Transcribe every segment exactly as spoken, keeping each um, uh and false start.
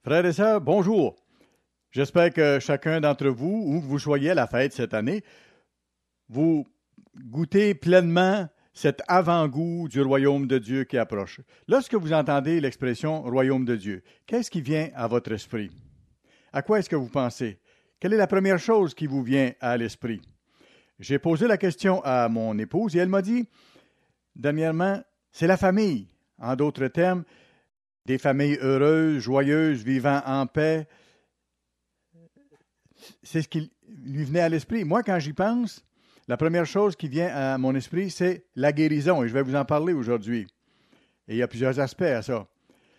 Frères et sœurs, bonjour. J'espère que chacun d'entre vous, où que vous soyez à la fête cette année, vous goûtez pleinement cet avant-goût du royaume de Dieu qui approche. Lorsque vous entendez l'expression « royaume de Dieu », qu'est-ce qui vient à votre esprit? À quoi est-ce que vous pensez? Quelle est la première chose qui vous vient à l'esprit? J'ai posé la question à mon épouse et elle m'a dit, dernièrement, c'est la famille. En d'autres termes, des familles heureuses, joyeuses, vivant en paix. C'est ce qui lui venait à l'esprit. Moi, quand j'y pense, la première chose qui vient à mon esprit, c'est la guérison. Et je vais vous en parler aujourd'hui. Et il y a plusieurs aspects à ça.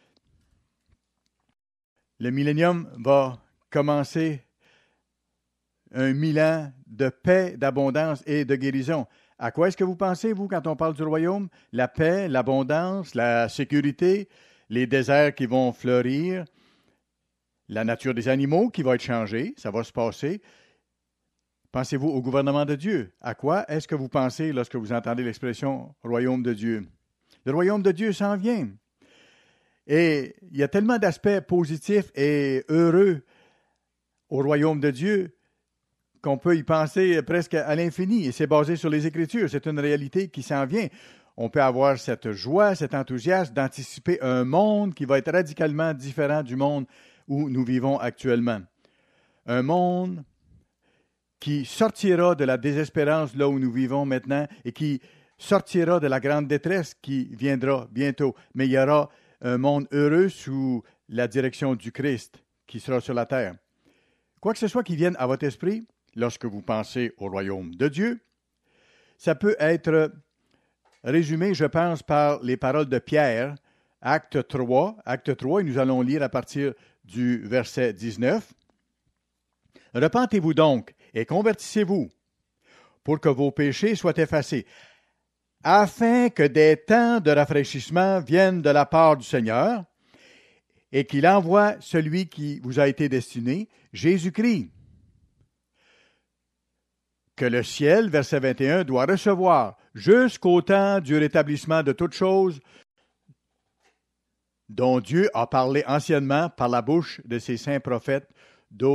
Le millénium va commencer un mille ans de paix, d'abondance et de guérison. À quoi est-ce que vous pensez, vous, quand on parle du royaume? La paix, l'abondance, la sécurité, les déserts qui vont fleurir, la nature des animaux qui va être changée, ça va se passer. Pensez-vous au gouvernement de Dieu? À quoi est-ce que vous pensez lorsque vous entendez l'expression « royaume de Dieu ». Le royaume de Dieu s'en vient. Et il y a tellement d'aspects positifs et heureux au royaume de Dieu qu'on peut y penser presque à l'infini. Et c'est basé sur les Écritures. C'est une réalité qui s'en vient. On peut avoir cette joie, cet enthousiasme d'anticiper un monde qui va être radicalement différent du monde où nous vivons actuellement. Un monde qui sortira de la désespérance là où nous vivons maintenant et qui sortira de la grande détresse qui viendra bientôt. Mais il y aura un monde heureux sous la direction du Christ qui sera sur la terre. Quoi que ce soit qui vienne à votre esprit, lorsque vous pensez au royaume de Dieu, ça peut être résumé, je pense, par les paroles de Pierre, acte trois, acte trois, et nous allons lire à partir du verset dix-neuf. « Repentez-vous donc et convertissez-vous pour que vos péchés soient effacés, afin que des temps de rafraîchissement viennent de la part du Seigneur et qu'il envoie celui qui vous a été destiné, Jésus-Christ, que le ciel, verset vingt et un, doit recevoir jusqu'au temps du rétablissement de toutes choses dont Dieu a parlé anciennement par la bouche de ses saints prophètes d'autrefois. »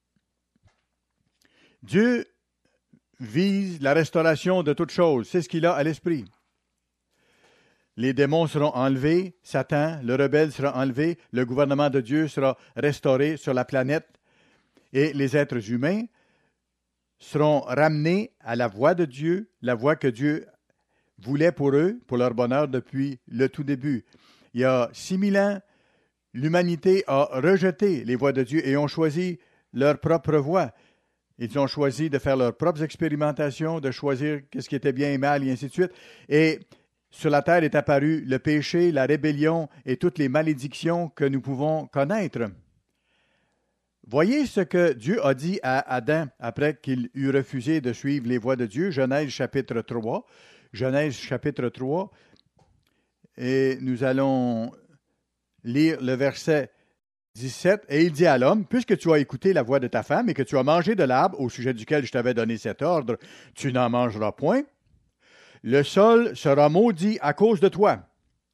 Dieu vise la restauration de toutes choses. C'est ce qu'il a à l'esprit. Les démons seront enlevés, Satan, le rebelle sera enlevé, le gouvernement de Dieu sera restauré sur la planète et les êtres humains seront ramenés à la voie de Dieu, la voie que Dieu voulait pour eux, pour leur bonheur depuis le tout début. Il y a six mille ans, l'humanité a rejeté les voies de Dieu et ont choisi leur propre voie. Ils ont choisi de faire leurs propres expérimentations, de choisir ce qui était bien et mal, et ainsi de suite. Et sur la terre est apparu le péché, la rébellion et toutes les malédictions que nous pouvons connaître. Voyez ce que Dieu a dit à Adam après qu'il eut refusé de suivre les voies de Dieu. Genèse chapitre trois. Genèse chapitre trois. Et nous allons lire le verset dix-sept. Et il dit à l'homme, « Puisque tu as écouté la voix de ta femme et que tu as mangé de l'arbre au sujet duquel je t'avais donné cet ordre, tu n'en mangeras point. Le sol sera maudit à cause de toi.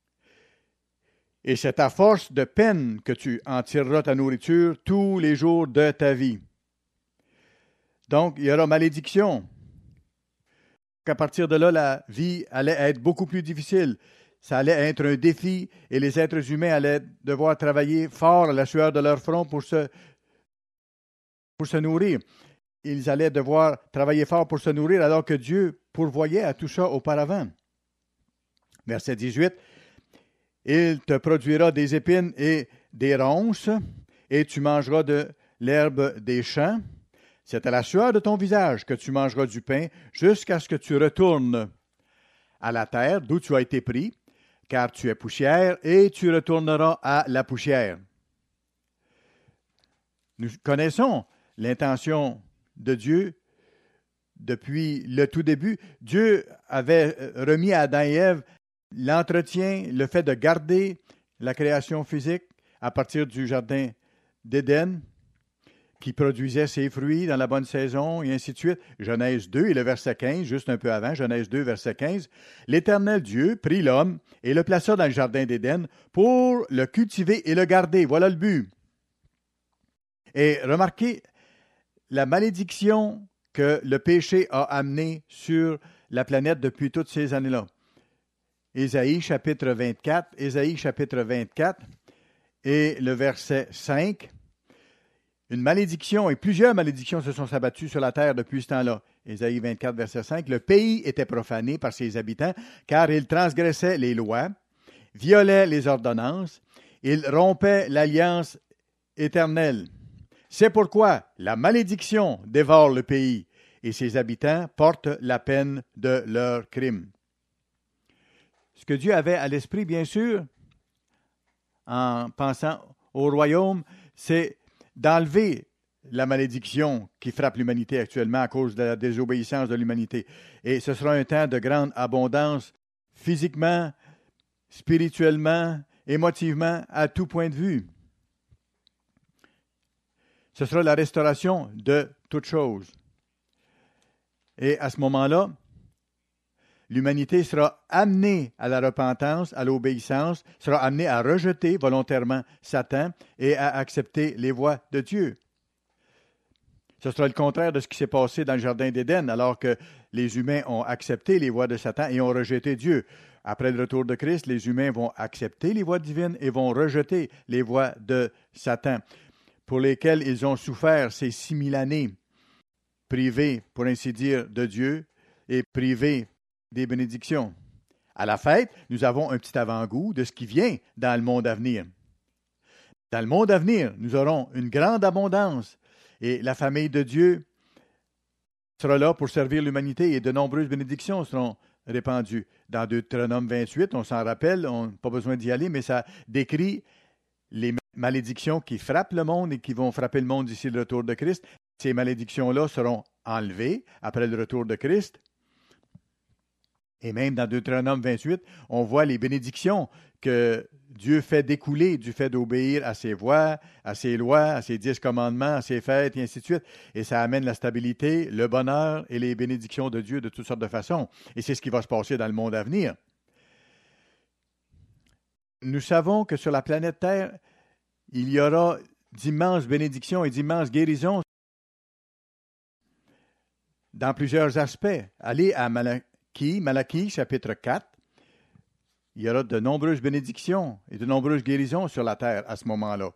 Et c'est à force de peine que tu en tireras ta nourriture tous les jours de ta vie. » Donc, il y aura malédiction. À partir de là, la vie allait être beaucoup plus difficile. Ça allait être un défi et les êtres humains allaient devoir travailler fort à la sueur de leur front pour se, pour se nourrir. Ils allaient devoir travailler fort pour se nourrir alors que Dieu pourvoyait à tout ça auparavant. Verset dix-huit. « Il te produira des épines et des ronces, et tu mangeras de l'herbe des champs. C'est à la sueur de ton visage que tu mangeras du pain, jusqu'à ce que tu retournes à la terre d'où tu as été pris, car tu es poussière, et tu retourneras à la poussière. » Nous connaissons l'intention de Dieu depuis le tout début. Dieu avait remis à Adam et Ève l'entretien, le fait de garder la création physique à partir du jardin d'Éden. qui produisait ses fruits dans la bonne saison, et ainsi de suite. Genèse deux et le verset quinze, juste un peu avant, Genèse deux, verset quinze. L'Éternel Dieu prit l'homme et le plaça dans le jardin d'Éden pour le cultiver et le garder. Voilà le but. Et remarquez la malédiction que le péché a amenée sur la planète depuis toutes ces années-là. Ésaïe chapitre vingt-quatre, Ésaïe chapitre vingt-quatre et le verset cinq. Une malédiction et plusieurs malédictions se sont abattues sur la terre depuis ce temps-là. Ésaïe vingt-quatre, verset cinq. Le pays était profané par ses habitants, car ils transgressaient les lois, violaient les ordonnances, ils rompaient l'alliance éternelle. C'est pourquoi la malédiction dévore le pays, et ses habitants portent la peine de leurs crimes. Ce que Dieu avait à l'esprit, bien sûr, en pensant au royaume, c'est d'enlever la malédiction qui frappe l'humanité actuellement à cause de la désobéissance de l'humanité. Et ce sera un temps de grande abondance physiquement, spirituellement, émotivement, à tout point de vue. Ce sera la restauration de toutes choses. Et à ce moment-là, l'humanité sera amenée à la repentance, à l'obéissance, sera amenée à rejeter volontairement Satan et à accepter les voies de Dieu. Ce sera le contraire de ce qui s'est passé dans le jardin d'Éden, alors que les humains ont accepté les voies de Satan et ont rejeté Dieu. Après le retour de Christ, les humains vont accepter les voies divines et vont rejeter les voies de Satan, pour lesquelles ils ont souffert ces six mille années, privés, pour ainsi dire, de Dieu et privés des bénédictions. À la fête, nous avons un petit avant-goût de ce qui vient dans le monde à venir. Dans le monde à venir, nous aurons une grande abondance et la famille de Dieu sera là pour servir l'humanité et de nombreuses bénédictions seront répandues. Dans Deutéronome vingt-huit, on s'en rappelle, on n'a pas besoin d'y aller, mais ça décrit les malédictions qui frappent le monde et qui vont frapper le monde d'ici le retour de Christ. Ces malédictions-là seront enlevées après le retour de Christ. Et même dans Deutéronome vingt-huit, on voit les bénédictions que Dieu fait découler du fait d'obéir à ses voies, à ses lois, à ses dix commandements, à ses fêtes, et ainsi de suite. Et ça amène la stabilité, le bonheur et les bénédictions de Dieu de toutes sortes de façons. Et c'est ce qui va se passer dans le monde à venir. Nous savons que sur la planète Terre, il y aura d'immenses bénédictions et d'immenses guérisons dans plusieurs aspects. Allez à Malachie. Malachie, chapitre quatre, il y aura de nombreuses bénédictions et de nombreuses guérisons sur la terre à ce moment-là.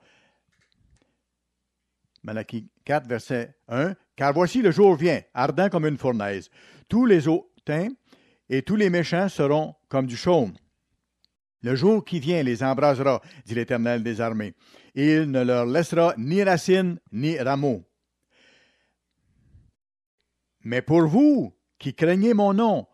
Malachie quatre, verset un. « Car voici le jour vient, ardent comme une fournaise. Tous les hautains et tous les méchants seront comme du chaume. Le jour qui vient les embrasera, dit l'Éternel des armées, et il ne leur laissera ni racines ni rameaux. Mais pour vous qui craignez mon nom,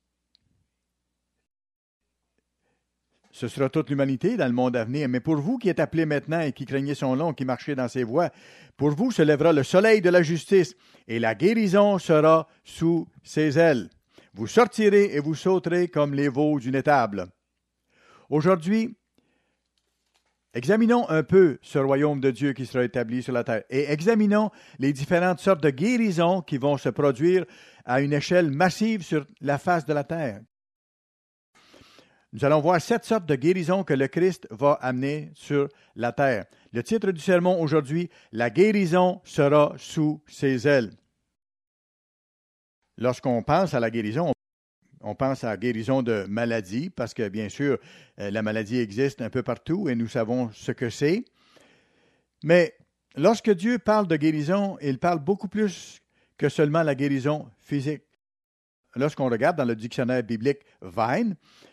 ce sera toute l'humanité dans le monde à venir. Mais pour vous qui êtes appelés maintenant et qui craignez son nom, qui marchez dans ses voies, pour vous se lèvera le soleil de la justice et la guérison sera sous ses ailes. Vous sortirez et vous sauterez comme les veaux d'une étable. » Aujourd'hui, examinons un peu ce royaume de Dieu qui sera établi sur la terre et examinons les différentes sortes de guérisons qui vont se produire à une échelle massive sur la face de la terre. Nous allons voir sept sortes de guérisons que le Christ va amener sur la terre. Le titre du sermon aujourd'hui, « La guérison sera sous ses ailes ». Lorsqu'on pense à la guérison, on pense à la guérison de maladies, parce que bien sûr, la maladie existe un peu partout et nous savons ce que c'est. Mais lorsque Dieu parle de guérison, il parle beaucoup plus que seulement la guérison physique. Lorsqu'on regarde dans le dictionnaire biblique Vine,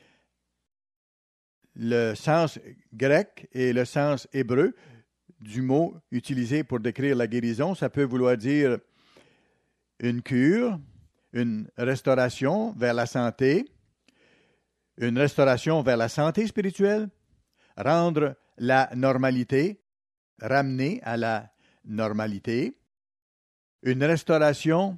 le sens grec et le sens hébreu du mot utilisé pour décrire la guérison, ça peut vouloir dire une cure, une restauration vers la santé, une restauration vers la santé spirituelle, rendre la normalité, ramener à la normalité, une restauration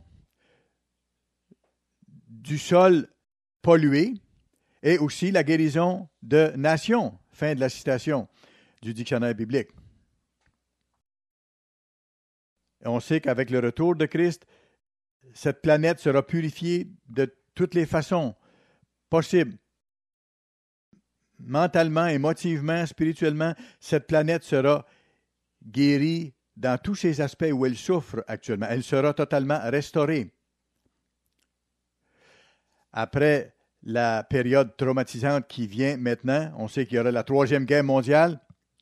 du sol pollué, et aussi la guérison de nations. Fin de la citation du dictionnaire biblique. On sait qu'avec le retour de Christ, cette planète sera purifiée de toutes les façons possibles. Mentalement, émotivement, spirituellement, cette planète sera guérie dans tous ses aspects où elle souffre actuellement. Elle sera totalement restaurée. Après la période traumatisante qui vient maintenant, on sait qu'il y aura la Troisième Guerre mondiale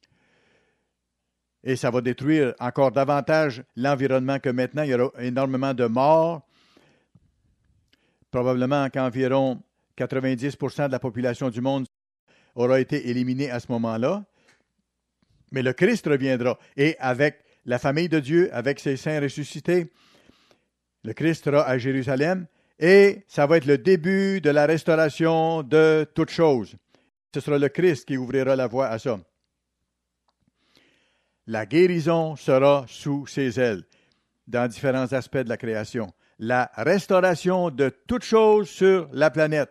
et ça va détruire encore davantage l'environnement que maintenant. Il y aura énormément de morts. Probablement qu'environ quatre-vingt-dix pour cent de la population du monde aura été éliminée à ce moment-là. Mais le Christ reviendra et avec la famille de Dieu, avec ses saints ressuscités, le Christ sera à Jérusalem et ça va être le début de la restauration de toutes choses. Ce sera le Christ qui ouvrira la voie à ça. La guérison sera sous ses ailes dans différents aspects de la création. La restauration de toutes choses sur la planète.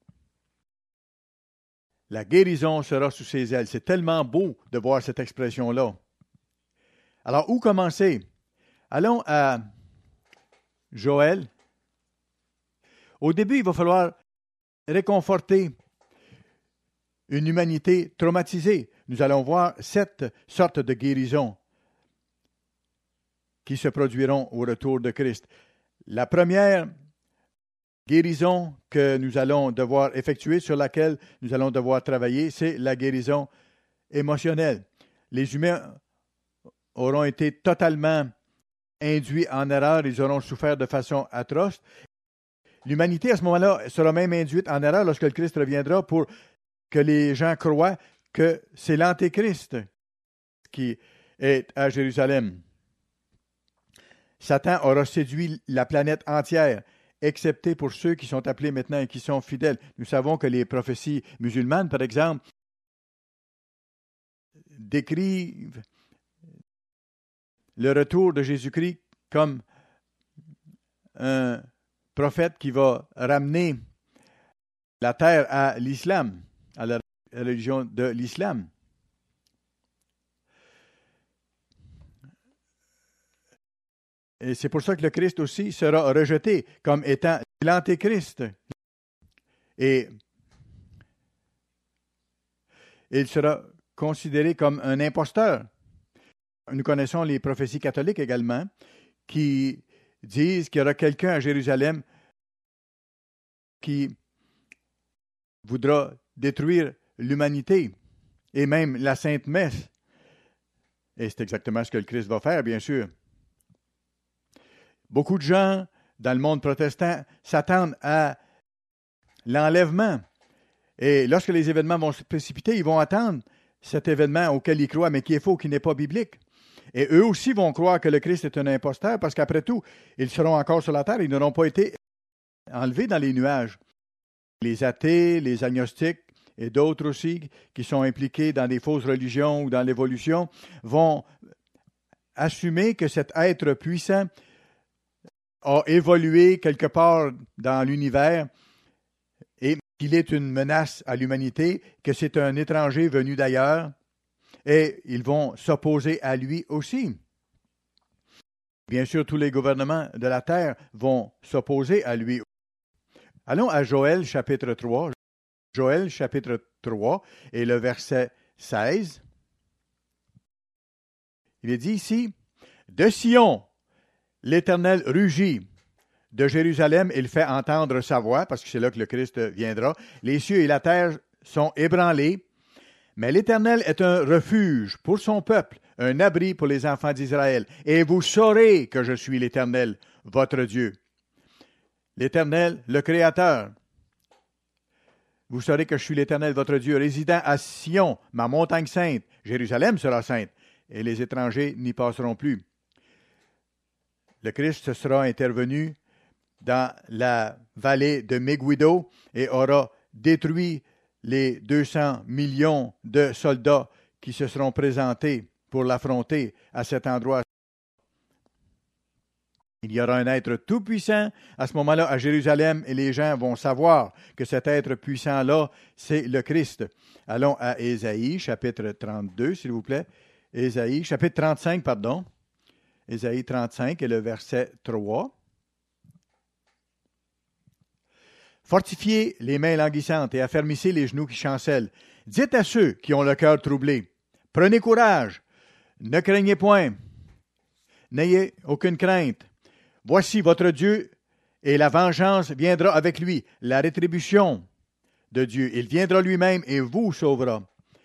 La guérison sera sous ses ailes. C'est tellement beau de voir cette expression-là. Alors, où commencer? Allons à Joël. Au début, il va falloir réconforter une humanité traumatisée. Nous allons voir sept sortes de guérisons qui se produiront au retour de Christ. La première guérison que nous allons devoir effectuer, sur laquelle nous allons devoir travailler, c'est la guérison émotionnelle. Les humains auront été totalement induits en erreur, ils auront souffert de façon atroce. L'humanité, à ce moment-là, sera même induite en erreur lorsque le Christ reviendra pour que les gens croient que c'est l'Antéchrist qui est à Jérusalem. Satan aura séduit la planète entière, excepté pour ceux qui sont appelés maintenant et qui sont fidèles. Nous savons que les prophéties musulmanes, par exemple, décrivent le retour de Jésus-Christ comme un prophète qui va ramener la terre à l'islam, à la religion de l'islam. Et c'est pour ça que le Christ aussi sera rejeté comme étant l'Antéchrist. Et il sera considéré comme un imposteur. Nous connaissons les prophéties catholiques également qui disent qu'il y aura quelqu'un à Jérusalem qui voudra détruire l'humanité et même la Sainte Messe. Et c'est exactement ce que le Christ va faire, bien sûr. Beaucoup de gens dans le monde protestant s'attendent à l'enlèvement. Et lorsque les événements vont se précipiter, ils vont attendre cet événement auquel ils croient, mais qui est faux, qui n'est pas biblique. Et eux aussi vont croire que le Christ est un imposteur, parce qu'après tout, ils seront encore sur la terre, ils n'auront pas été enlevés dans les nuages. Les athées, les agnostiques et d'autres aussi qui sont impliqués dans des fausses religions ou dans l'évolution vont assumer que cet être puissant a évolué quelque part dans l'univers et qu'il est une menace à l'humanité, que c'est un étranger venu d'ailleurs, et ils vont s'opposer à lui aussi. Bien sûr, tous les gouvernements de la terre vont s'opposer à lui. Allons à Joël chapitre trois. Joël chapitre trois et le verset seize. Il est dit ici, « De Sion, l'Éternel rugit. De Jérusalem, il fait entendre sa voix, parce que c'est là que le Christ viendra. Les cieux et la terre sont ébranlés. Mais l'Éternel est un refuge pour son peuple, un abri pour les enfants d'Israël. Et vous saurez que je suis l'Éternel, votre Dieu. » L'Éternel, le Créateur. Vous saurez que je suis l'Éternel, votre Dieu, résident à Sion, ma montagne sainte. Jérusalem sera sainte, et les étrangers n'y passeront plus. Le Christ sera intervenu dans la vallée de Megiddo et aura détruit les deux cents millions de soldats qui se seront présentés pour l'affronter à cet endroit. Il y aura un être tout-puissant à ce moment-là à Jérusalem et les gens vont savoir que cet être puissant-là, c'est le Christ. Allons à Ésaïe, chapitre trente-deux, s'il vous plaît. Ésaïe, chapitre trente-cinq, pardon. Ésaïe trente-cinq et le verset trois. Fortifiez les mains languissantes et affermissez les genoux qui chancellent. Dites à ceux qui ont le cœur troublé, prenez courage, ne craignez point, n'ayez aucune crainte. Voici votre Dieu et la vengeance viendra avec lui, la rétribution de Dieu. Il viendra lui-même et vous sauvera.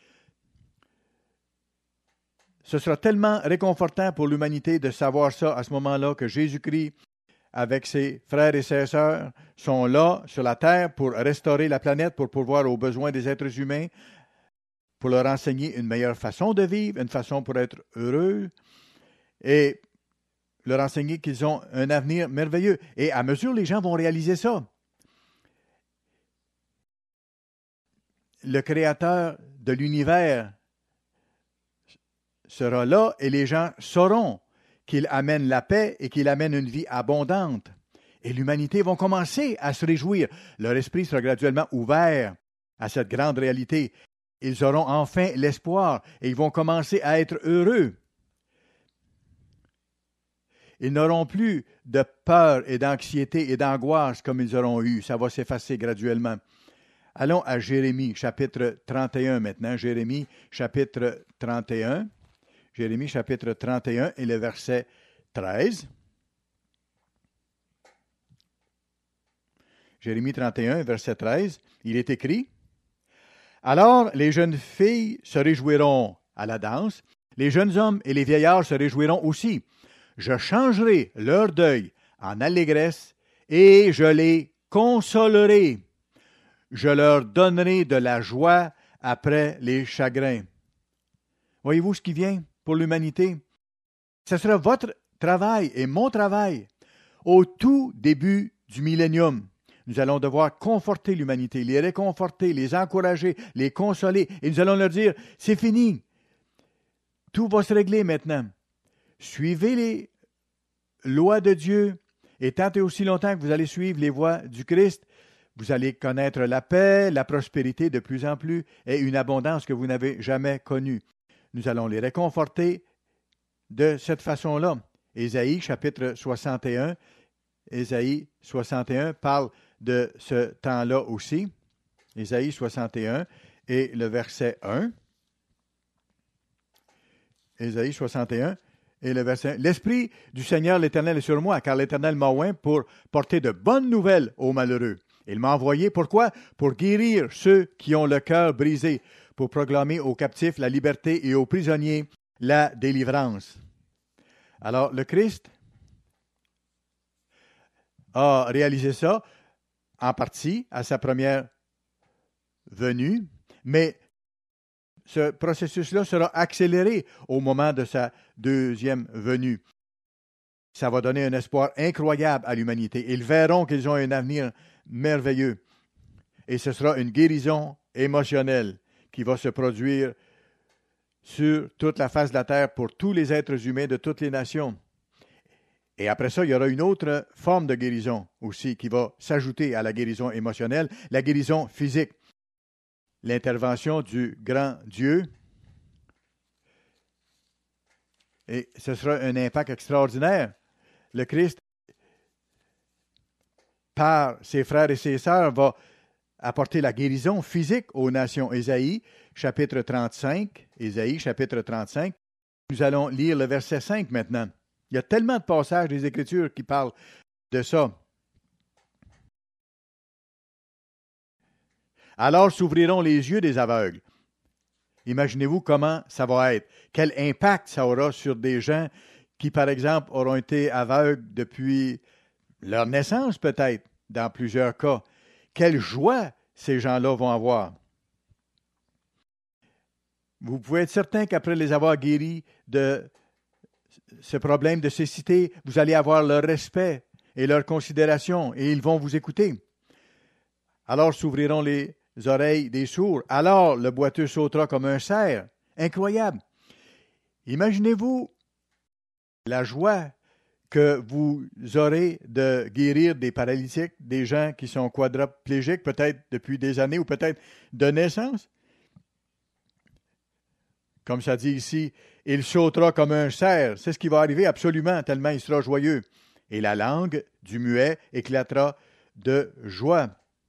Ce sera tellement réconfortant pour l'humanité de savoir ça à ce moment-là, que Jésus-Christ, avec ses frères et ses sœurs, sont là sur la terre pour restaurer la planète, pour pourvoir aux besoins des êtres humains, pour leur enseigner une meilleure façon de vivre, une façon pour être heureux, et leur enseigner qu'ils ont un avenir merveilleux. Et à mesure, les gens vont réaliser ça. Le Créateur de l'univers sera là et les gens sauront qu'il amène la paix et qu'il amène une vie abondante. Et l'humanité va commencer à se réjouir. Leur esprit sera graduellement ouvert à cette grande réalité. Ils auront enfin l'espoir et ils vont commencer à être heureux. Ils n'auront plus de peur et d'anxiété et d'angoisse comme ils auront eu. Ça va s'effacer graduellement. Allons à Jérémie, chapitre trente et un maintenant. Jérémie, chapitre trente et un. Jérémie, chapitre trente et un et le verset treize. Jérémie trente et un, verset treize. Il est écrit: « Alors les jeunes filles se réjouiront à la danse, les jeunes hommes et les vieillards se réjouiront aussi. Je changerai leur deuil en allégresse et je les consolerai. Je leur donnerai de la joie après les chagrins. » Voyez-vous ce qui vient pour l'humanité? Ce sera votre travail et mon travail. Au tout début du millénium, nous allons devoir conforter l'humanité, les réconforter, les encourager, les consoler. Et nous allons leur dire, c'est fini. Tout va se régler maintenant. Suivez les lois de Dieu. Et tant et aussi longtemps que vous allez suivre les voies du Christ, vous allez connaître la paix, la prospérité de plus en plus et une abondance que vous n'avez jamais connue. Nous allons les réconforter de cette façon-là. Ésaïe, chapitre soixante et un, Ésaïe soixante et un parle de ce temps-là aussi. Ésaïe soixante et un et le verset un. Ésaïe soixante et un et le verset un. « L'Esprit du Seigneur l'Éternel est sur moi, car l'Éternel m'a oint pour porter de bonnes nouvelles aux malheureux. Il m'a envoyé, pourquoi? Pour guérir ceux qui ont le cœur brisé, pour proclamer aux captifs la liberté et aux prisonniers la délivrance. » Alors, le Christ a réalisé ça en partie à sa première venue, mais ce processus-là sera accéléré au moment de sa deuxième venue. Ça va donner un espoir incroyable à l'humanité. Ils verront qu'ils ont un avenir merveilleux. Et ce sera une guérison émotionnelle qui va se produire sur toute la face de la terre pour tous les êtres humains de toutes les nations. Et après ça, il y aura une autre forme de guérison aussi qui va s'ajouter à la guérison émotionnelle, la guérison physique. L'intervention du grand Dieu. Et ce sera un impact extraordinaire. Le Christ, par ses frères et ses sœurs, va apporter la guérison physique aux nations. Ésaïe, chapitre trente-cinq. Ésaïe, chapitre trente-cinq. Nous allons lire le verset cinq maintenant. Il y a tellement de passages des Écritures qui parlent de ça. Alors s'ouvriront les yeux des aveugles. Imaginez-vous comment ça va être. Quel impact ça aura sur des gens qui, par exemple, auront été aveugles depuis leur naissance, peut-être, dans plusieurs cas. Quelle joie ces gens-là vont avoir. Vous pouvez être certain qu'après les avoir guéris de ce problème de cécité, vous allez avoir leur respect et leur considération et ils vont vous écouter. Alors s'ouvriront les oreilles des sourds. Alors le boiteux sautera comme un cerf. Incroyable. Imaginez-vous la joie que vous aurez de guérir des paralytiques, des gens qui sont quadriplégiques, peut-être depuis des années ou peut-être de naissance. Comme ça dit ici, il sautera comme un cerf. C'est ce qui va arriver absolument, tellement il sera joyeux. Et la langue du muet éclatera de joie.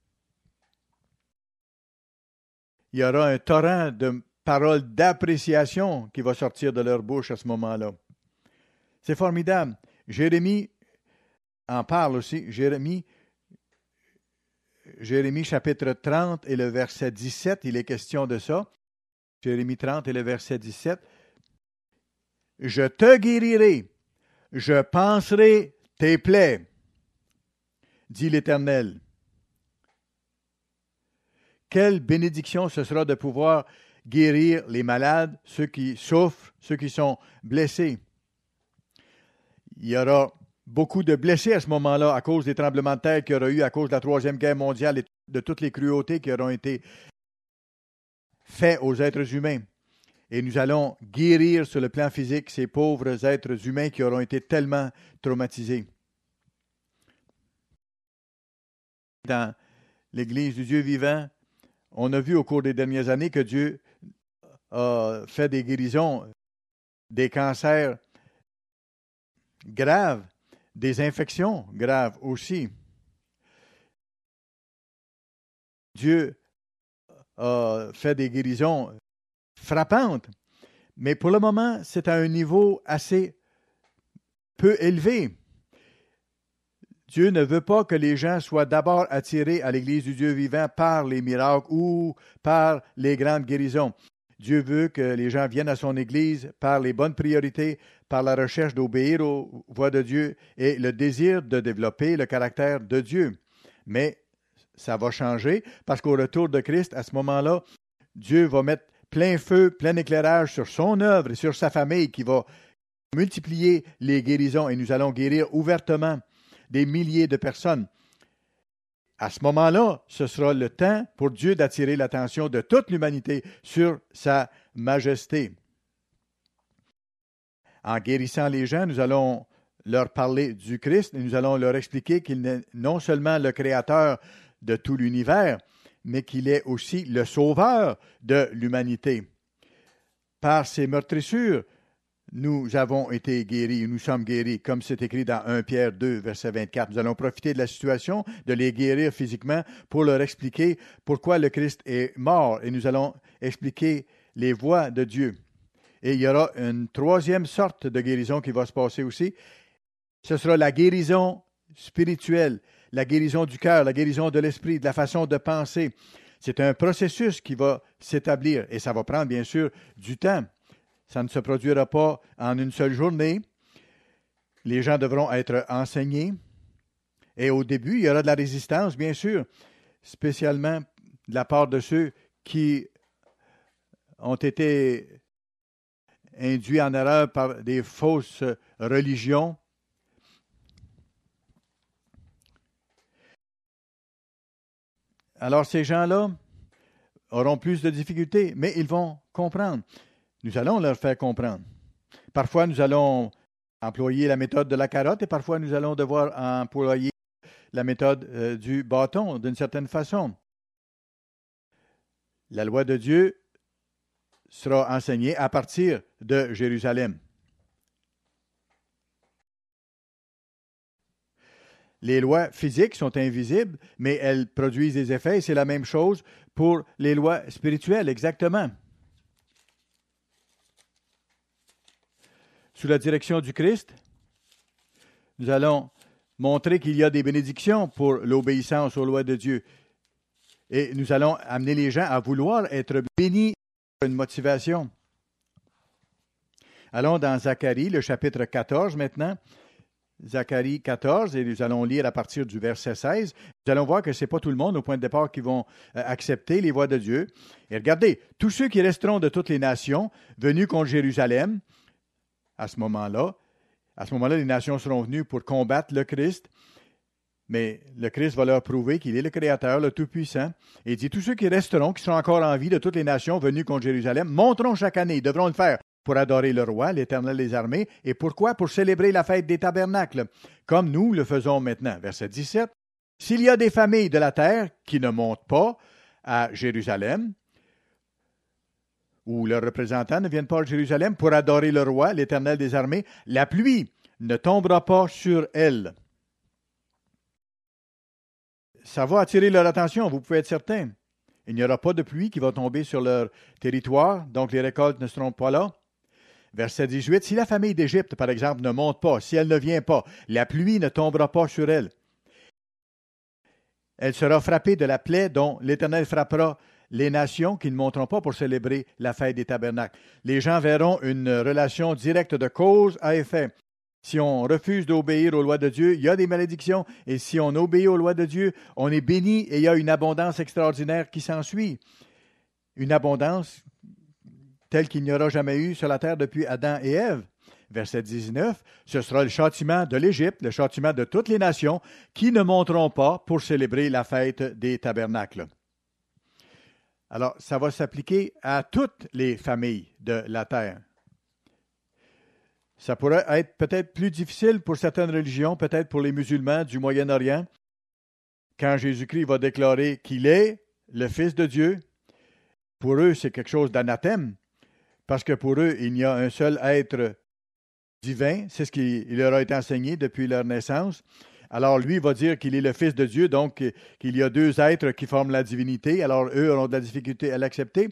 Il y aura un torrent de paroles d'appréciation qui va sortir de leur bouche à ce moment-là. C'est formidable. Jérémie en parle aussi. Jérémie, Jérémie chapitre trente et le verset dix-sept, il est question de ça. Jérémie trente et le verset dix-sept. Je te guérirai, je panserai tes plaies, dit l'Éternel. Quelle bénédiction ce sera de pouvoir guérir les malades, ceux qui souffrent, ceux qui sont blessés. Il y aura beaucoup de blessés à ce moment-là à cause des tremblements de terre qu'il y aura eu, à cause de la Troisième Guerre mondiale et de toutes les cruautés qui auront été faites aux êtres humains. Et nous allons guérir sur le plan physique ces pauvres êtres humains qui auront été tellement traumatisés. Dans l'Église du Dieu vivant, on a vu au cours des dernières années que Dieu a fait des guérisons, des cancers graves, des infections graves aussi. Dieu a fait des guérisons frappantes, mais pour le moment, c'est à un niveau assez peu élevé. Dieu ne veut pas que les gens soient d'abord attirés à l'Église du Dieu vivant par les miracles ou par les grandes guérisons. Dieu veut que les gens viennent à son Église par les bonnes priorités, par la recherche d'obéir aux voies de Dieu et le désir de développer le caractère de Dieu. Mais ça va changer parce qu'au retour de Christ, à ce moment-là, Dieu va mettre plein feu, plein éclairage sur son œuvre et sur sa famille qui va multiplier les guérisons et nous allons guérir ouvertement des milliers de personnes. À ce moment-là, ce sera le temps pour Dieu d'attirer l'attention de toute l'humanité sur sa majesté. En guérissant les gens, nous allons leur parler du Christ et nous allons leur expliquer qu'il n'est non seulement le créateur de tout l'univers, mais qu'il est aussi le sauveur de l'humanité. Par ses meurtrissures, nous avons été guéris, nous sommes guéris, comme c'est écrit dans premier Pierre deux, verset vingt-quatre. Nous allons profiter de la situation, de les guérir physiquement pour leur expliquer pourquoi le Christ est mort et nous allons expliquer les voies de Dieu. Et il y aura une troisième sorte de guérison qui va se passer aussi. Ce sera la guérison spirituelle, la guérison du cœur, la guérison de l'esprit, de la façon de penser. C'est un processus qui va s'établir et ça va prendre bien sûr du temps. Ça ne se produira pas en une seule journée. Les gens devront être enseignés. Et au début, il y aura de la résistance, bien sûr, spécialement de la part de ceux qui ont été induits en erreur par des fausses religions. Alors, ces gens-là auront plus de difficultés, mais ils vont comprendre. Nous allons leur faire comprendre. Parfois, nous allons employer la méthode de la carotte et parfois, nous allons devoir employer la méthode euh, du bâton d'une certaine façon. La loi de Dieu sera enseignée à partir de Jérusalem. Les lois physiques sont invisibles, mais elles produisent des effets et c'est la même chose pour les lois spirituelles, exactement. Sous la direction du Christ, nous allons montrer qu'il y a des bénédictions pour l'obéissance aux lois de Dieu. Et nous allons amener les gens à vouloir être bénis par une motivation. Allons dans Zacharie, le chapitre quatorze maintenant. Zacharie quatorze, et nous allons lire à partir du verset seize. Nous allons voir que ce n'est pas tout le monde au point de départ qui vont euh, accepter les voies de Dieu. Et regardez, tous ceux qui resteront de toutes les nations venus contre Jérusalem, à ce moment-là, à ce moment-là, les nations seront venues pour combattre le Christ, mais le Christ va leur prouver qu'il est le Créateur, le Tout-Puissant. Et il dit, tous ceux qui resteront, qui seront encore en vie de toutes les nations venues contre Jérusalem, monteront chaque année, ils devront le faire pour adorer le roi, l'Éternel des armées. Et pourquoi? Pour célébrer la fête des tabernacles, comme nous le faisons maintenant. Verset dix-sept. S'il y a des familles de la terre qui ne montent pas à Jérusalem ou leurs représentants ne viennent pas à Jérusalem pour adorer le roi, l'Éternel des armées, la pluie ne tombera pas sur elle. Ça va attirer leur attention, vous pouvez être certain. Il n'y aura pas de pluie qui va tomber sur leur territoire, donc les récoltes ne seront pas là. Verset dix-huit, si la famille d'Égypte, par exemple, ne monte pas, si elle ne vient pas, la pluie ne tombera pas sur elle. Elle sera frappée de la plaie dont l'Éternel frappera les nations qui ne monteront pas pour célébrer la fête des tabernacles. Les gens verront une relation directe de cause à effet. Si on refuse d'obéir aux lois de Dieu, il y a des malédictions, et si on obéit aux lois de Dieu, on est béni et il y a une abondance extraordinaire qui s'ensuit. Une abondance telle qu'il n'y aura jamais eu sur la terre depuis Adam et Ève. Verset dix-neuf, ce sera le châtiment de l'Égypte, le châtiment de toutes les nations qui ne monteront pas pour célébrer la fête des tabernacles. Alors, ça va s'appliquer à toutes les familles de la terre. Ça pourrait être peut-être plus difficile pour certaines religions, peut-être pour les musulmans du Moyen-Orient, quand Jésus-Christ va déclarer qu'il est le Fils de Dieu. Pour eux, c'est quelque chose d'anathème, parce que pour eux, il y a un seul être divin, c'est ce qui leur a été enseigné depuis leur naissance. Alors lui va dire qu'il est le Fils de Dieu, donc qu'il y a deux êtres qui forment la divinité. Alors eux auront de la difficulté à l'accepter.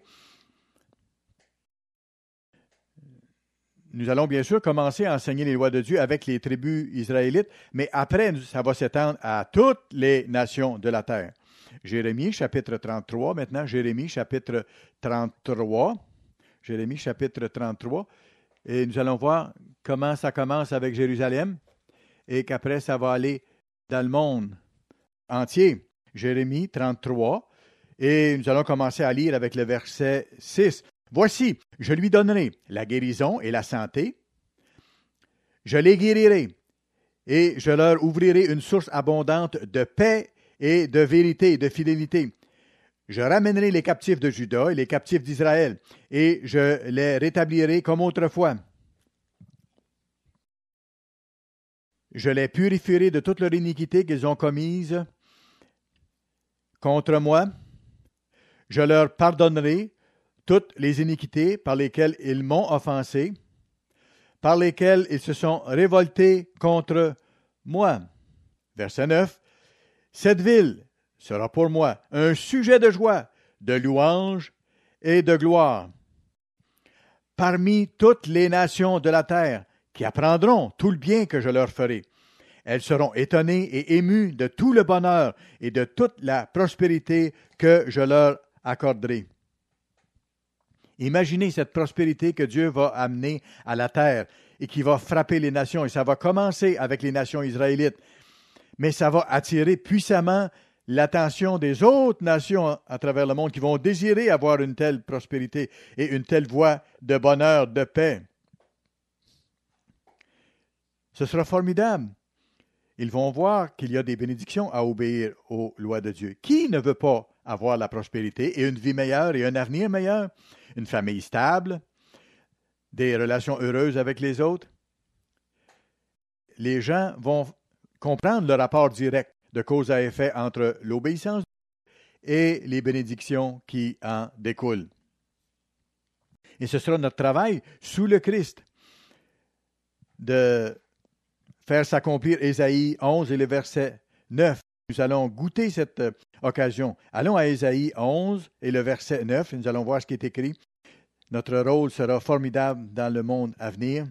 Nous allons bien sûr commencer à enseigner les lois de Dieu avec les tribus israélites, mais après, ça va s'étendre à toutes les nations de la terre. Jérémie, chapitre trente-trois, maintenant, Jérémie, chapitre trente-trois. Jérémie, chapitre trente-trois. Et nous allons voir comment ça commence avec Jérusalem et qu'après, ça va aller dans le monde entier. Jérémie trente-trois. Et nous allons commencer à lire avec le verset six. Voici, je lui donnerai la guérison et la santé. Je les guérirai et je leur ouvrirai une source abondante de paix et de vérité et de fidélité. Je ramènerai les captifs de Juda et les captifs d'Israël et je les rétablirai comme autrefois. Je les purifierai de toute leur iniquité qu'ils ont commise contre moi. Je leur pardonnerai toutes les iniquités par lesquelles ils m'ont offensé, par lesquelles ils se sont révoltés contre moi. Verset neuf. Cette ville sera pour moi un sujet de joie, de louange et de gloire. Parmi toutes les nations de la terre qui apprendront tout le bien que je leur ferai, elles seront étonnées et émues de tout le bonheur et de toute la prospérité que je leur accorderai. Imaginez cette prospérité que Dieu va amener à la terre et qui va frapper les nations. Et ça va commencer avec les nations israélites, mais ça va attirer puissamment l'attention des autres nations à travers le monde qui vont désirer avoir une telle prospérité et une telle voie de bonheur, de paix. Ce sera formidable. Ils vont voir qu'il y a des bénédictions à obéir aux lois de Dieu. Qui ne veut pas avoir la prospérité et une vie meilleure et un avenir meilleur? Une famille stable, des relations heureuses avec les autres. Les gens vont comprendre le rapport direct de cause à effet entre l'obéissance et les bénédictions qui en découlent. Et ce sera notre travail sous le Christ de faire s'accomplir Ésaïe onze et le verset neuf. Nous allons goûter cette euh, occasion. Allons à Ésaïe onze et le verset neuf. Et nous allons voir ce qui est écrit. Notre rôle sera formidable dans le monde à venir.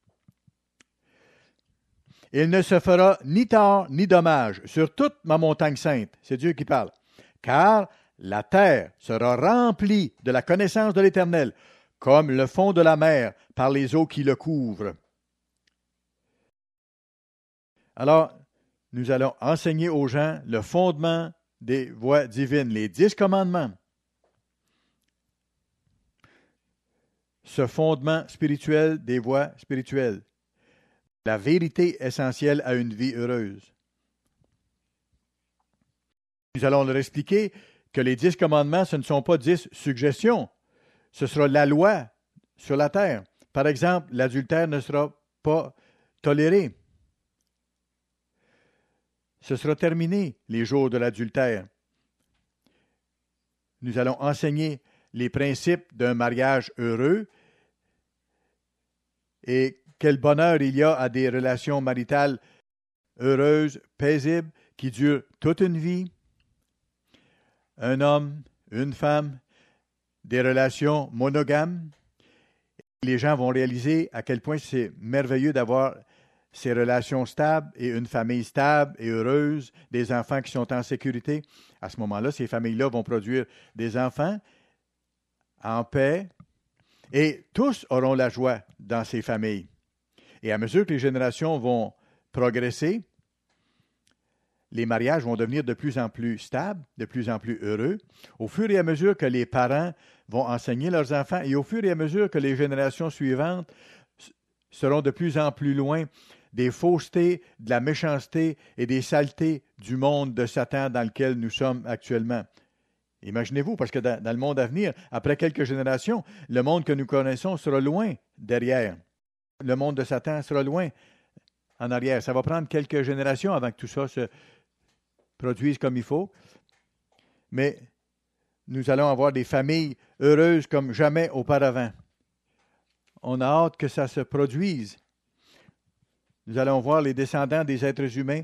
Il ne se fera ni tort ni dommage sur toute ma montagne sainte. C'est Dieu qui parle. Car la terre sera remplie de la connaissance de l'Éternel, comme le fond de la mer par les eaux qui le couvrent. Alors, nous allons enseigner aux gens le fondement des voies divines, les dix commandements. Ce fondement spirituel des voies spirituelles. La vérité essentielle à une vie heureuse. Nous allons leur expliquer que les dix commandements, ce ne sont pas dix suggestions. Ce sera la loi sur la terre. Par exemple, l'adultère ne sera pas toléré. Ce sera terminé, les jours de l'adultère. Nous allons enseigner les principes d'un mariage heureux et quel bonheur il y a à des relations maritales heureuses, paisibles, qui durent toute une vie. Un homme, une femme, des relations monogames. Les gens vont réaliser à quel point c'est merveilleux d'avoir ces relations stables et une famille stable et heureuse, des enfants qui sont en sécurité. À ce moment-là, ces familles-là vont produire des enfants en paix et tous auront la joie dans ces familles. Et à mesure que les générations vont progresser, les mariages vont devenir de plus en plus stables, de plus en plus heureux, au fur et à mesure que les parents vont enseigner leurs enfants et au fur et à mesure que les générations suivantes seront de plus en plus loin des faussetés, de la méchanceté et des saletés du monde de Satan dans lequel nous sommes actuellement. Imaginez-vous, parce que dans, dans le monde à venir, après quelques générations, le monde que nous connaissons sera loin derrière. Le monde de Satan sera loin en arrière. Ça va prendre quelques générations avant que tout ça se produise comme il faut. Mais nous allons avoir des familles heureuses comme jamais auparavant. On a hâte que ça se produise. Nous allons voir les descendants des êtres humains.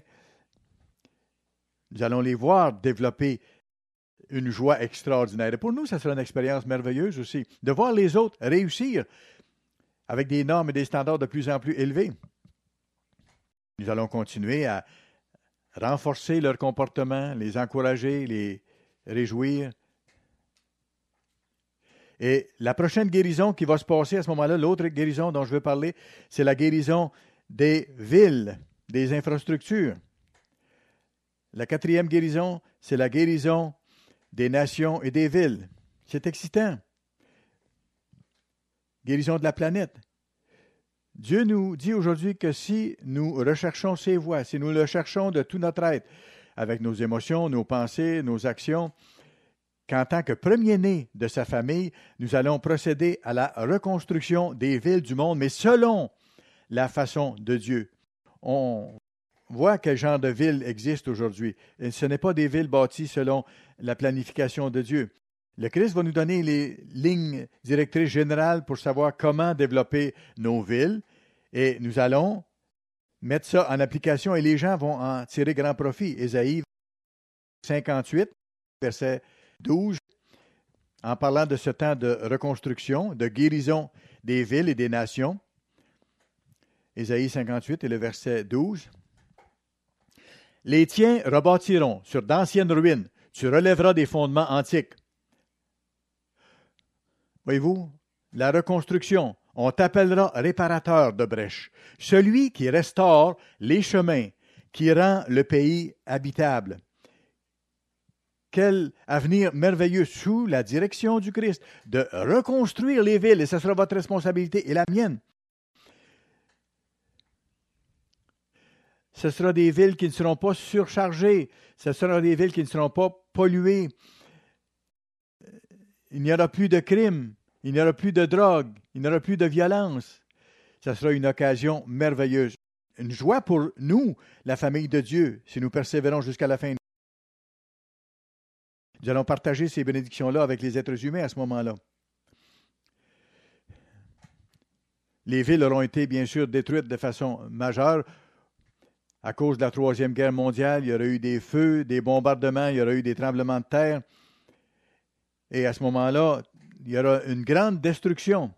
Nous allons les voir développer une joie extraordinaire. Et pour nous, ça sera une expérience merveilleuse aussi, de voir les autres réussir avec des normes et des standards de plus en plus élevés. Nous allons continuer à renforcer leur comportement, les encourager, les réjouir. Et la prochaine guérison qui va se passer à ce moment-là, l'autre guérison dont je veux parler, c'est la guérison des villes, des infrastructures. La quatrième guérison, c'est la guérison des nations et des villes. C'est excitant. Guérison de la planète. Dieu nous dit aujourd'hui que si nous recherchons ses voies, si nous le cherchons de tout notre être, avec nos émotions, nos pensées, nos actions, qu'en tant que premier-né de sa famille, nous allons procéder à la reconstruction des villes du monde, mais selon la façon de Dieu. On voit quel genre de villes existent aujourd'hui. Et ce n'est pas des villes bâties selon la planification de Dieu. Le Christ va nous donner les lignes directrices générales pour savoir comment développer nos villes et nous allons mettre ça en application et les gens vont en tirer grand profit. Ésaïe cinquante-huit, verset douze, en parlant de ce temps de reconstruction, de guérison des villes et des nations. Ésaïe cinquante-huit et le verset douze. Les tiens rebâtiront sur d'anciennes ruines, tu relèveras des fondements antiques. Voyez-vous, la reconstruction, on t'appellera réparateur de brèches, celui qui restaure les chemins, qui rend le pays habitable. Quel avenir merveilleux sous la direction du Christ, de reconstruire les villes, et ce sera votre responsabilité et la mienne. Ce sera des villes qui ne seront pas surchargées, ce sera des villes qui ne seront pas polluées. Il n'y aura plus de crimes, il n'y aura plus de drogue, il n'y aura plus de violence. Ce sera une occasion merveilleuse. Une joie pour nous, la famille de Dieu, si nous persévérons jusqu'à la fin. Nous allons partager ces bénédictions-là avec les êtres humains à ce moment-là. Les villes auront été bien sûr détruites de façon majeure. À cause de la Troisième Guerre mondiale, il y aura eu des feux, des bombardements, il y aura eu des tremblements de terre. Et à ce moment-là, il y aura une grande destruction.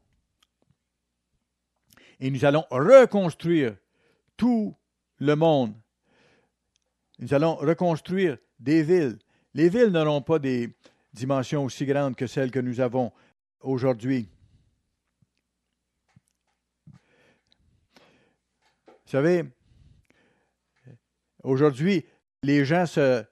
Et nous allons reconstruire tout le monde. Nous allons reconstruire des villes. Les villes n'auront pas des dimensions aussi grandes que celles que nous avons aujourd'hui. Vous savez, aujourd'hui, les gens se,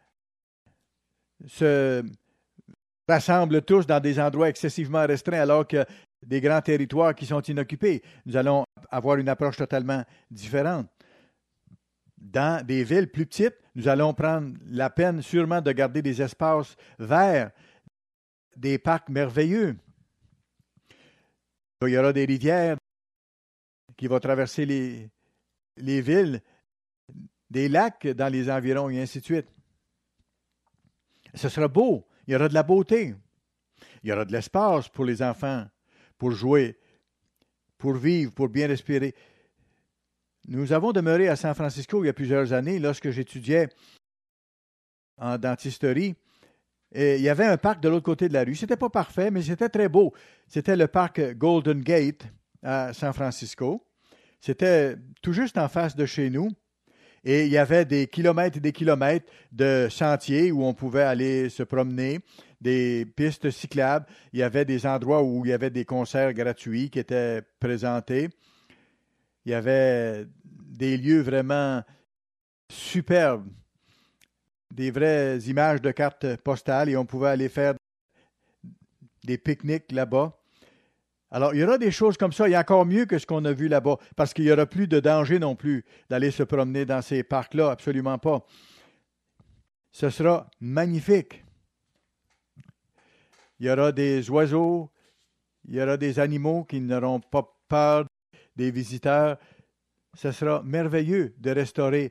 se rassemblent tous dans des endroits excessivement restreints alors que des grands territoires qui sont inoccupés. Nous allons avoir une approche totalement différente. Dans des villes plus petites, nous allons prendre la peine sûrement de garder des espaces verts, des parcs merveilleux. Il y aura des rivières qui vont traverser les, les villes, des lacs dans les environs et ainsi de suite. Ce sera beau, il y aura de la beauté. Il y aura de l'espace pour les enfants, pour jouer, pour vivre, pour bien respirer. Nous avons demeuré à San Francisco il y a plusieurs années lorsque j'étudiais en dentisterie. Et il y avait un parc de l'autre côté de la rue. C'était pas parfait, mais c'était très beau. C'était le parc Golden Gate à San Francisco. C'était tout juste en face de chez nous. Et il y avait des kilomètres et des kilomètres de sentiers où on pouvait aller se promener, des pistes cyclables. Il y avait des endroits où il y avait des concerts gratuits qui étaient présentés. Il y avait des lieux vraiment superbes, des vraies images de cartes postales et on pouvait aller faire des pique-niques là-bas. Alors, il y aura des choses comme ça. Il y a encore mieux que ce qu'on a vu là-bas, parce qu'il n'y aura plus de danger non plus d'aller se promener dans ces parcs-là, absolument pas. Ce sera magnifique. Il y aura des oiseaux, il y aura des animaux qui n'auront pas peur des visiteurs. Ce sera merveilleux de restaurer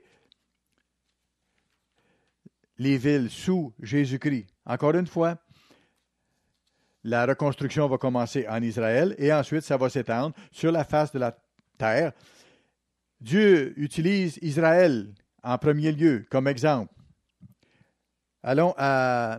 les villes sous Jésus-Christ. Encore une fois, la reconstruction va commencer en Israël et ensuite ça va s'étendre sur la face de la terre. Dieu utilise Israël en premier lieu comme exemple. Allons à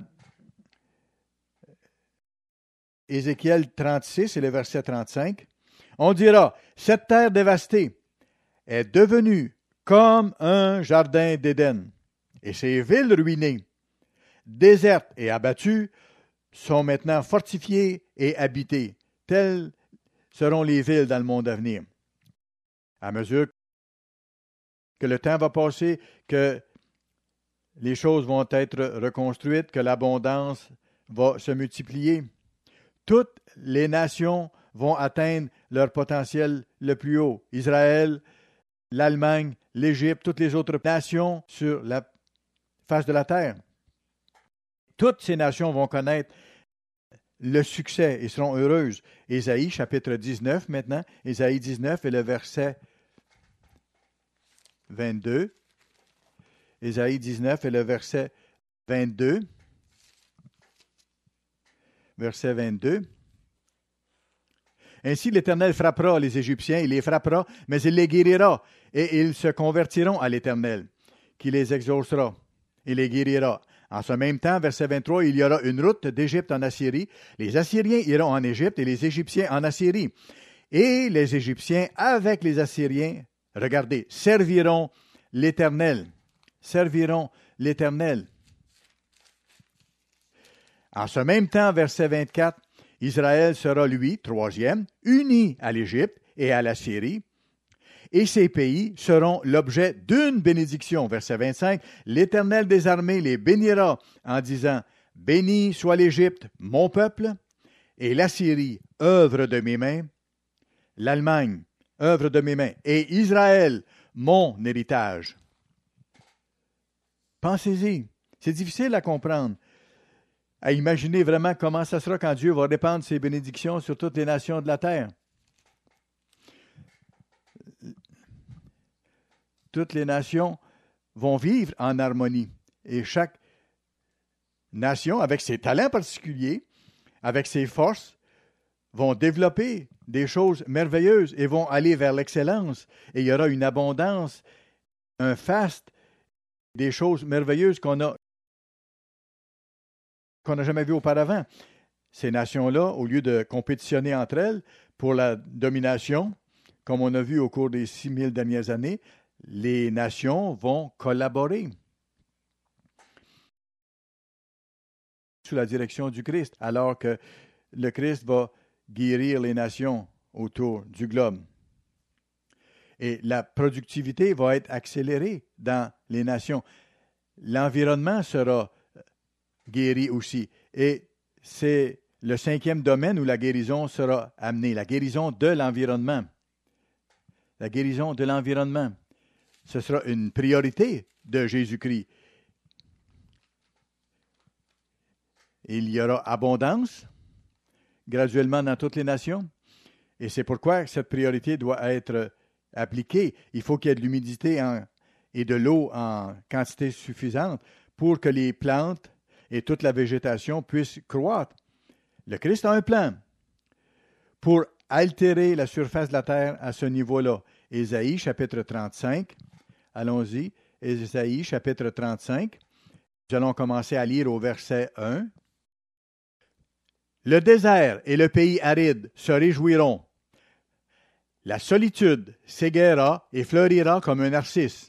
Ézéchiel trente-six et le verset trente-cinq. On dira, cette terre dévastée est devenue comme un jardin d'Éden, et ces villes ruinées, désertes et abattues, sont maintenant fortifiées et habitées. Telles seront les villes dans le monde à venir. À mesure que le temps va passer, que les choses vont être reconstruites, que l'abondance va se multiplier, toutes les nations vont atteindre leur potentiel le plus haut. Israël, l'Allemagne, l'Égypte, toutes les autres nations sur la face de la terre. Toutes ces nations vont connaître le succès et seront heureuses. Ésaïe, chapitre dix-neuf maintenant. Ésaïe dix-neuf et le verset vingt-deux. Ésaïe dix-neuf et le verset vingt-deux. Verset vingt-deux. Ainsi l'Éternel frappera les Égyptiens, il les frappera, mais il les guérira, et ils se convertiront à l'Éternel, qui les exaucera et les guérira. En ce même temps, verset vingt-trois, il y aura une route d'Égypte en Assyrie. Les Assyriens iront en Égypte et les Égyptiens en Assyrie. Et les Égyptiens, avec les Assyriens, regardez, serviront l'Éternel. Serviront l'Éternel. En ce même temps, verset vingt-quatre, Israël sera, lui, troisième, uni à l'Égypte et à la Syrie, et ces pays seront l'objet d'une bénédiction. Verset vingt-cinq, l'Éternel des armées les bénira en disant, « Béni soit l'Égypte, mon peuple, et la Syrie, œuvre de mes mains, l'Allemagne, œuvre de mes mains, et Israël, mon héritage. » Pensez-y, c'est difficile à comprendre, à imaginer vraiment comment ça sera quand Dieu va répandre ses bénédictions sur toutes les nations de la terre. Toutes les nations vont vivre en harmonie. Et chaque nation, avec ses talents particuliers, avec ses forces, vont développer des choses merveilleuses et vont aller vers l'excellence. Et il y aura une abondance, un faste, des choses merveilleuses qu'on a qu'on n'a jamais vu auparavant. Ces nations-là, au lieu de compétitionner entre elles pour la domination, comme on a vu au cours des six mille dernières années, les nations vont collaborer sous la direction du Christ, alors que le Christ va guérir les nations autour du globe. Et la productivité va être accélérée dans les nations. L'environnement sera guéri aussi. Et c'est le cinquième domaine où la guérison sera amenée, la guérison de l'environnement. La guérison de l'environnement. Ce sera une priorité de Jésus-Christ. Il y aura abondance graduellement dans toutes les nations. Et c'est pourquoi cette priorité doit être appliquée. Il faut qu'il y ait de l'humidité en, et de l'eau en quantité suffisante pour que les plantes et toute la végétation puisse croître. Le Christ a un plan pour altérer la surface de la terre à ce niveau-là. Ésaïe, chapitre trente-cinq. Allons-y. Ésaïe, chapitre trente-cinq. Nous allons commencer à lire au verset un. Le désert et le pays aride se réjouiront. La solitude s'égaiera et fleurira comme un narcisse.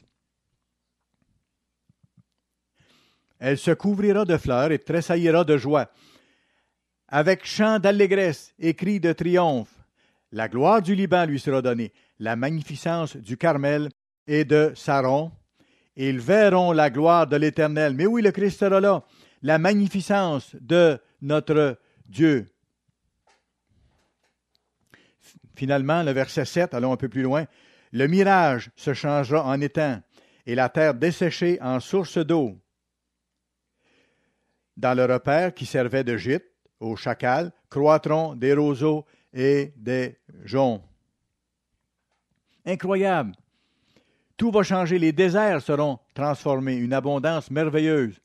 Elle se couvrira de fleurs et tressaillira de joie. Avec chants d'allégresse et cris de triomphe, la gloire du Liban lui sera donnée, la magnificence du Carmel et de Saron. Ils verront la gloire de l'Éternel. Mais oui, le Christ sera là. La magnificence de notre Dieu. Finalement, le verset sept, allons un peu plus loin. Le mirage se changera en étang et la terre desséchée en source d'eau. Dans le repère qui servait de gîte aux chacals, croîtront des roseaux et des joncs. Incroyable! Tout va changer. Les déserts seront transformés. Une abondance merveilleuse.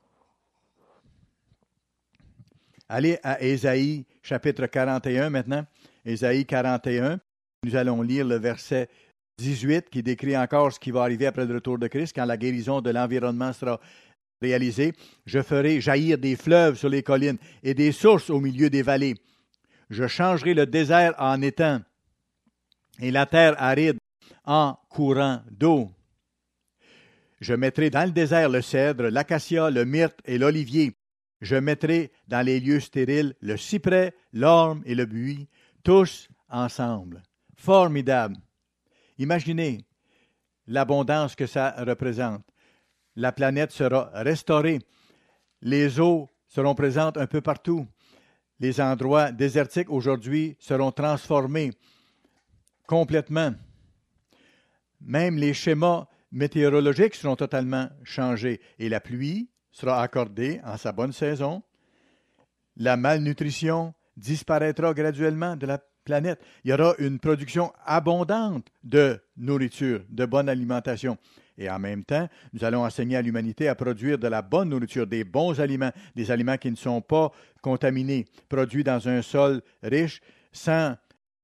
Allez à Ésaïe, chapitre quarante et un maintenant. Ésaïe quarante et un. Nous allons lire le verset dix-huit qui décrit encore ce qui va arriver après le retour de Christ quand la guérison de l'environnement sera réalisée. Je ferai jaillir des fleuves sur les collines et des sources au milieu des vallées. Je changerai le désert en étang et la terre aride en courant d'eau. Je mettrai dans le désert le cèdre, l'acacia, le myrte et l'olivier. Je mettrai dans les lieux stériles le cyprès, l'orme et le buis, tous ensemble. Formidable. Imaginez l'abondance que ça représente. La planète sera restaurée. Les eaux seront présentes un peu partout. Les endroits désertiques aujourd'hui seront transformés complètement. Même les schémas météorologiques seront totalement changés et la pluie sera accordée en sa bonne saison. La malnutrition disparaîtra graduellement de la planète. Il y aura une production abondante de nourriture, de bonne alimentation. Et en même temps, nous allons enseigner à l'humanité à produire de la bonne nourriture, des bons aliments, des aliments qui ne sont pas contaminés, produits dans un sol riche, sans,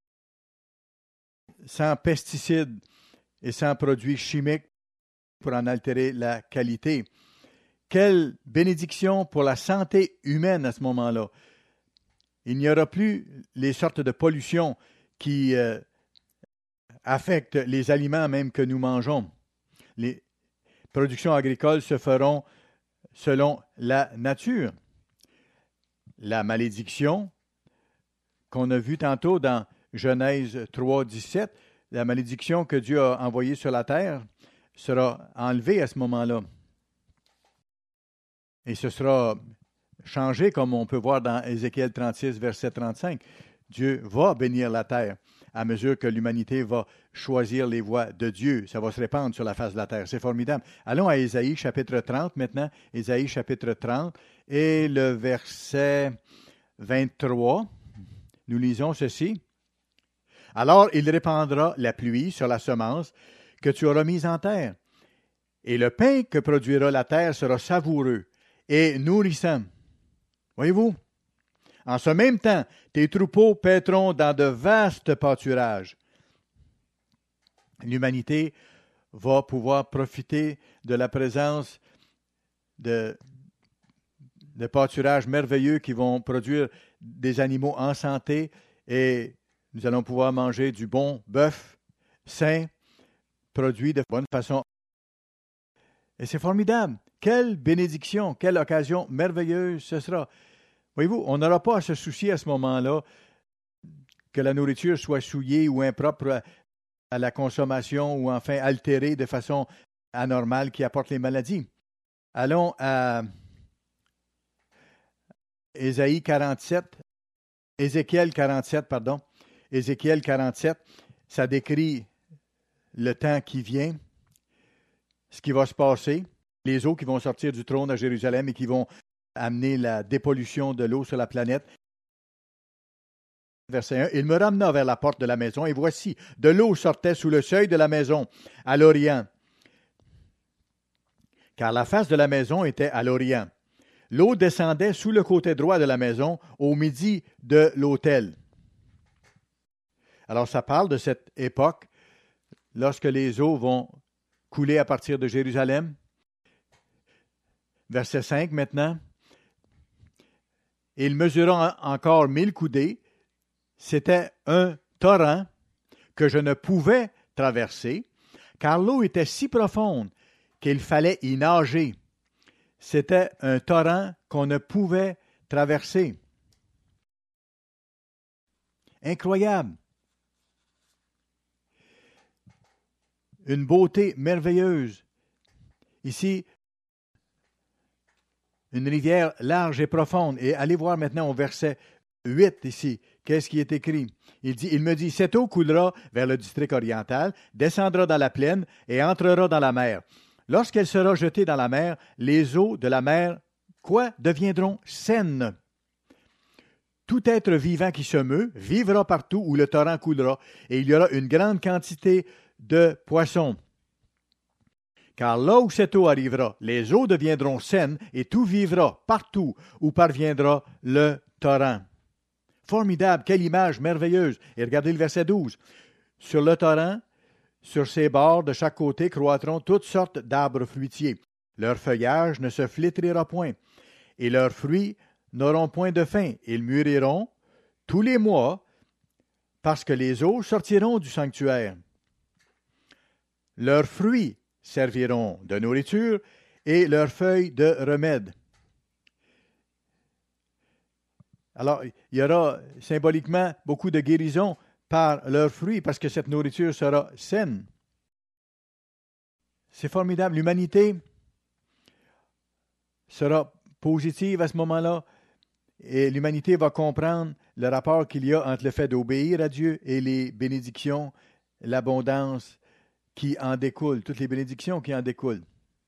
sans pesticides et sans produits chimiques pour en altérer la qualité. Quelle bénédiction pour la santé humaine à ce moment-là. Il n'y aura plus les sortes de pollutions qui euh, affectent les aliments même que nous mangeons. Les productions agricoles se feront selon la nature. La malédiction qu'on a vue tantôt dans Genèse trois, dix-sept, la malédiction que Dieu a envoyée sur la terre sera enlevée à ce moment-là. Et ce sera changé, comme on peut voir dans Ézéchiel trente-six, verset trente-cinq. Dieu va bénir la terre à mesure que l'humanité va choisir les voies de Dieu. Ça va se répandre sur la face de la terre. C'est formidable. Allons à Ésaïe, chapitre trente maintenant. Ésaïe, chapitre trente et le verset vingt-trois. Nous lisons ceci. Alors il répandra la pluie sur la semence que tu auras mise en terre. Et le pain que produira la terre sera savoureux et nourrissant. Voyez-vous? En ce même temps, tes troupeaux paîtront dans de vastes pâturages. L'humanité va pouvoir profiter de la présence de, de pâturages merveilleux qui vont produire des animaux en santé et nous allons pouvoir manger du bon bœuf sain, produit de bonne façon. Et c'est formidable. Quelle bénédiction, quelle occasion merveilleuse ce sera. Voyez-vous, on n'aura pas à se soucier à ce moment-là que la nourriture soit souillée ou impropre à la consommation ou enfin altérée de façon anormale qui apporte les maladies. Allons à Ésaïe quarante-sept, Ézéchiel quarante-sept, pardon. Ézéchiel quarante-sept, ça décrit le temps qui vient, ce qui va se passer, les eaux qui vont sortir du trône à Jérusalem et qui vont amener la dépollution de l'eau sur la planète. Verset un, il me ramena vers la porte de la maison, et voici, de l'eau sortait sous le seuil de la maison, à l'Orient. Car la face de la maison était à l'Orient. L'eau descendait sous le côté droit de la maison, au midi de l'autel. Alors, ça parle de cette époque, lorsque les eaux vont couler à partir de Jérusalem. Verset cinq maintenant. Et il mesura encore mille coudées. C'était un torrent que je ne pouvais traverser, car l'eau était si profonde qu'il fallait y nager. C'était un torrent qu'on ne pouvait traverser. Incroyable. Une beauté merveilleuse. Ici, une rivière large et profonde. Et allez voir maintenant au verset huit ici. Qu'est-ce qui est écrit? Il dit, il me dit, cette eau coulera vers le district oriental, descendra dans la plaine et entrera dans la mer. Lorsqu'elle sera jetée dans la mer, les eaux de la mer, quoi, deviendront saines. Tout être vivant qui se meut vivra partout où le torrent coulera, et il y aura une grande quantité de poissons. Car là où cette eau arrivera, les eaux deviendront saines, et tout vivra partout où parviendra le torrent. Formidable, quelle image merveilleuse. Et regardez le verset douze. Sur le torrent, sur ses bords de chaque côté croîtront toutes sortes d'arbres fruitiers. Leur feuillage ne se flétrira point, et leurs fruits n'auront point de fin. Ils mûriront tous les mois, parce que les eaux sortiront du sanctuaire. Leurs fruits serviront de nourriture, et leurs feuilles de remède. Alors, il y aura symboliquement beaucoup de guérison par leurs fruits, parce que cette nourriture sera saine. C'est formidable. L'humanité sera positive à ce moment-là, et l'humanité va comprendre le rapport qu'il y a entre le fait d'obéir à Dieu et les bénédictions, l'abondance qui en découle, toutes les bénédictions qui en découlent.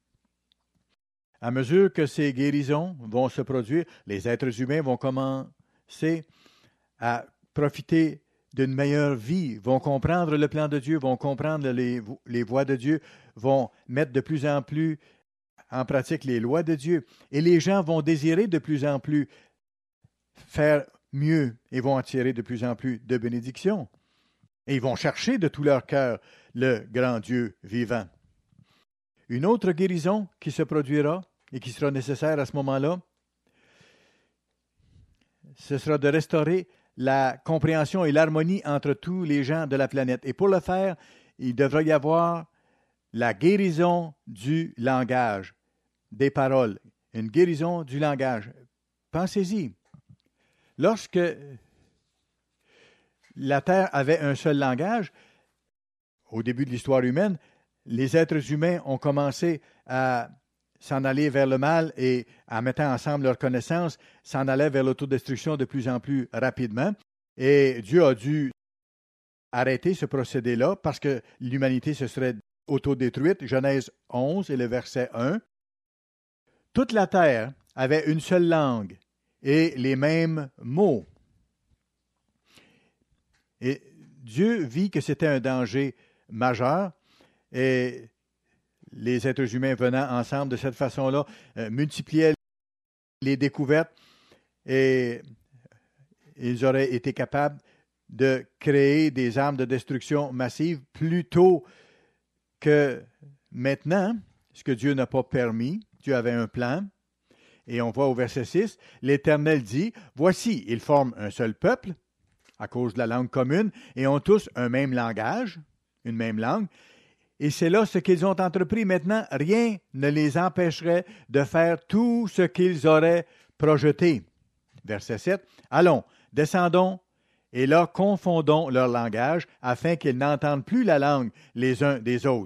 À mesure que ces guérisons vont se produire, les êtres humains vont commencer à profiter d'une meilleure vie, vont comprendre le plan de Dieu, vont comprendre les, les voies de Dieu, vont mettre de plus en plus en pratique les lois de Dieu. Et les gens vont désirer de plus en plus faire mieux et vont en tirer de plus en plus de bénédictions. Et ils vont chercher de tout leur cœur le grand Dieu vivant. Une autre guérison qui se produira et qui sera nécessaire à ce moment-là, ce sera de restaurer la compréhension et l'harmonie entre tous les gens de la planète. Et pour le faire, il devrait y avoir la guérison du langage, des paroles, une guérison du langage. Pensez-y. Lorsque la Terre avait un seul langage, au début de l'histoire humaine, les êtres humains ont commencé à s'en aller vers le mal et en mettant ensemble leurs connaissances, s'en allaient vers l'autodestruction de plus en plus rapidement. Et Dieu a dû arrêter ce procédé-là parce que l'humanité se serait autodétruite. Genèse onze et le verset un. Toute la terre avait une seule langue et les mêmes mots. Et Dieu vit que c'était un danger majeur et les êtres humains venant ensemble de cette façon-là euh, multipliaient les découvertes et ils auraient été capables de créer des armes de destruction massive plutôt que maintenant, ce que Dieu n'a pas permis. Dieu avait un plan. Et on voit au verset six, l'Éternel dit, « Voici, ils forment un seul peuple, à cause de la langue commune, et ont tous un même langage, une même langue. Et c'est là ce qu'ils ont entrepris. Maintenant, rien ne les empêcherait de faire tout ce qu'ils auraient projeté. » Verset sept, « Allons, descendons, et là confondons leur langage, afin qu'ils n'entendent plus la langue les uns des autres. »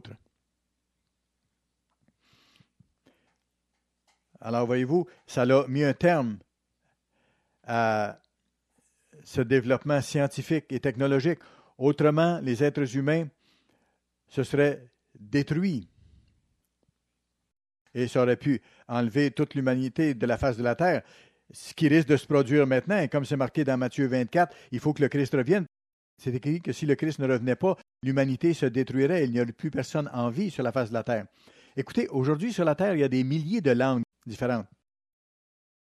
Alors, voyez-vous, ça a mis un terme à ce développement scientifique et technologique. Autrement, les êtres humains se seraient détruits. Et ça aurait pu enlever toute l'humanité de la face de la terre. Ce qui risque de se produire maintenant, et comme c'est marqué dans Matthieu vingt-quatre, il faut que le Christ revienne. C'est écrit que si le Christ ne revenait pas, l'humanité se détruirait. Il n'y aurait plus personne en vie sur la face de la terre. Écoutez, aujourd'hui sur la terre, il y a des milliers de langues différentes.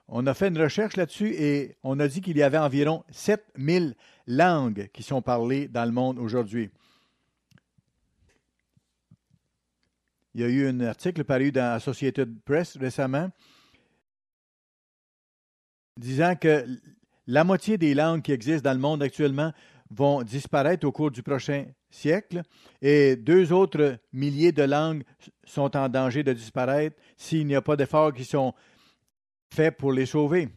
On a fait une recherche là-dessus et on a dit qu'il y avait environ sept mille langues qui sont parlées dans le monde aujourd'hui. Il y a eu un article paru dans Associated Press récemment disant que la moitié des langues qui existent dans le monde actuellement vont disparaître au cours du prochain siècle et deux autres milliers de langues sont en danger de disparaître s'il n'y a pas d'efforts qui sont faits pour les sauver.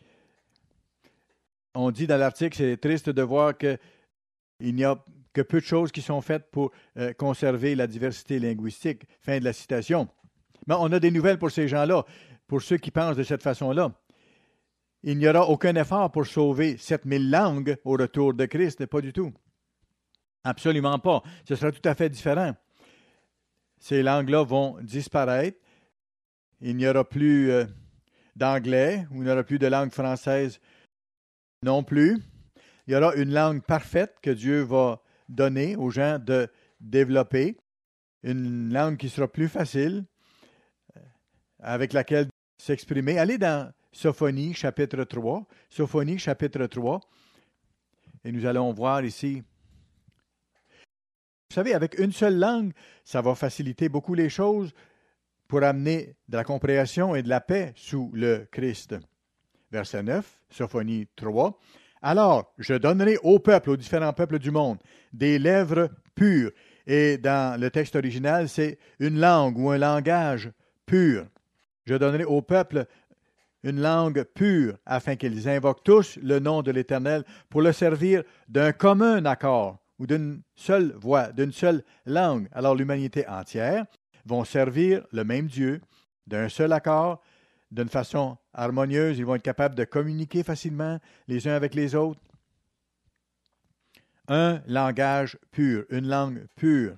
On dit dans l'article, c'est triste de voir qu'il n'y a que peu de choses qui sont faites pour euh, conserver la diversité linguistique. Fin de la citation. Mais on a des nouvelles pour ces gens-là, pour ceux qui pensent de cette façon-là. Il n'y aura aucun effort pour sauver sept mille langues au retour de Christ, pas du tout. Absolument pas. Ce sera tout à fait différent. Ces langues-là vont disparaître. Il n'y aura plus euh, d'anglais, ou il n'y aura plus de langue française non plus. Il y aura une langue parfaite que Dieu va donner aux gens de développer, une langue qui sera plus facile, avec laquelle s'exprimer. Allez dans Sophonie, chapitre trois. Sophonie, chapitre trois. Et nous allons voir ici. Vous savez, avec une seule langue, ça va faciliter beaucoup les choses pour amener de la compréhension et de la paix sous le Christ. Verset neuf, Sophonie trois. Alors, je donnerai au peuple, aux différents peuples du monde, des lèvres pures. Et dans le texte original, c'est une langue ou un langage pur. Je donnerai au peuple une langue pure, afin qu'ils invoquent tous le nom de l'Éternel pour le servir d'un commun accord ou d'une seule voix, d'une seule langue. Alors l'humanité entière vont servir le même Dieu d'un seul accord, d'une façon harmonieuse. Ils vont être capables de communiquer facilement les uns avec les autres. Un langage pur, une langue pure.